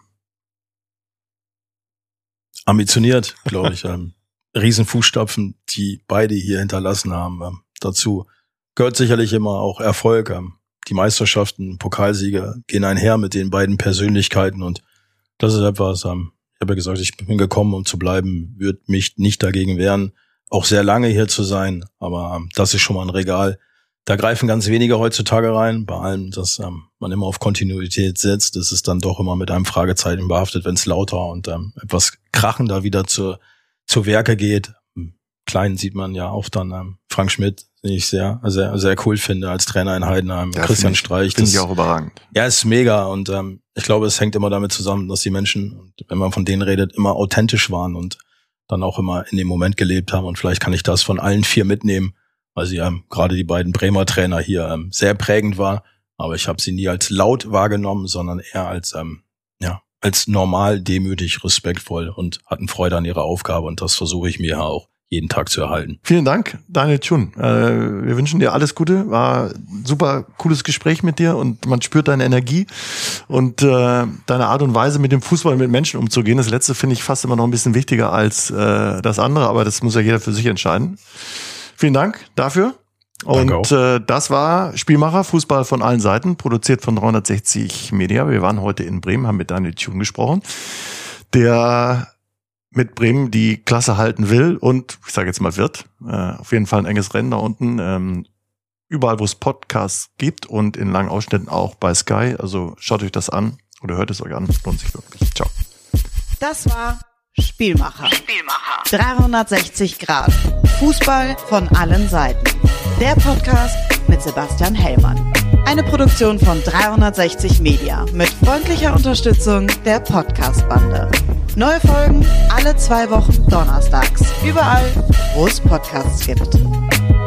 Ambitioniert, glaube ich. ähm, Riesenfußstapfen, die beide hier hinterlassen haben. Ähm, dazu gehört sicherlich immer auch Erfolg. Ähm, die Meisterschaften, Pokalsiege gehen einher mit den beiden Persönlichkeiten und das ist etwas, ähm, ich habe ja gesagt, ich bin gekommen, um zu bleiben, würde mich nicht dagegen wehren, auch sehr lange hier zu sein, aber ähm, das ist schon mal ein Regal. Da greifen ganz wenige heutzutage rein, bei allem, dass ähm, man immer auf Kontinuität setzt. Das ist dann doch immer mit einem Fragezeichen behaftet, wenn es lauter und ähm, etwas krachender wieder zu, zu Werke geht. Im Kleinen sieht man ja auch dann ähm, Frank Schmidt, den ich sehr, sehr, sehr cool finde als Trainer in Heidenheim. Ja, Christian ich, Streich. Finde ich auch überragend. Ja, ist mega und ähm, ich glaube, es hängt immer damit zusammen, dass die Menschen, wenn man von denen redet, immer authentisch waren und dann auch immer in dem Moment gelebt haben und vielleicht kann ich das von allen vier mitnehmen, weil sie ähm, gerade die beiden Bremer Trainer hier ähm, sehr prägend war, aber ich habe sie nie als laut wahrgenommen, sondern eher als ähm, ja als normal, demütig, respektvoll und hatten Freude an ihrer Aufgabe und das versuche ich mir auch jeden Tag zu erhalten. Vielen Dank, Daniel Thun. Äh, wir wünschen dir alles Gute. War ein super cooles Gespräch mit dir und man spürt deine Energie und äh, deine Art und Weise, mit dem Fußball mit Menschen umzugehen. Das Letzte finde ich fast immer noch ein bisschen wichtiger als äh, das andere, aber das muss ja jeder für sich entscheiden. Vielen Dank dafür. Und äh, das war Spielmacher, Fußball von allen Seiten, produziert von dreihundertsechzig Media. Wir waren heute in Bremen, haben mit Daniel Thun gesprochen, der mit Bremen die Klasse halten will und, ich sage jetzt mal wird, äh, auf jeden Fall ein enges Rennen da unten, ähm, überall, wo es Podcasts gibt und in langen Ausschnitten auch bei Sky. Also schaut euch das an oder hört es euch an, lohnt sich wirklich. Ciao. Das war Spielmacher. Spielmacher. dreihundertsechzig Grad. Fußball von allen Seiten. Der Podcast mit Sebastian Hellmann. Eine Produktion von dreihundertsechzig Media mit freundlicher Unterstützung der Podcast-Bande. Neue Folgen alle zwei Wochen donnerstags. Überall, wo es Podcasts gibt.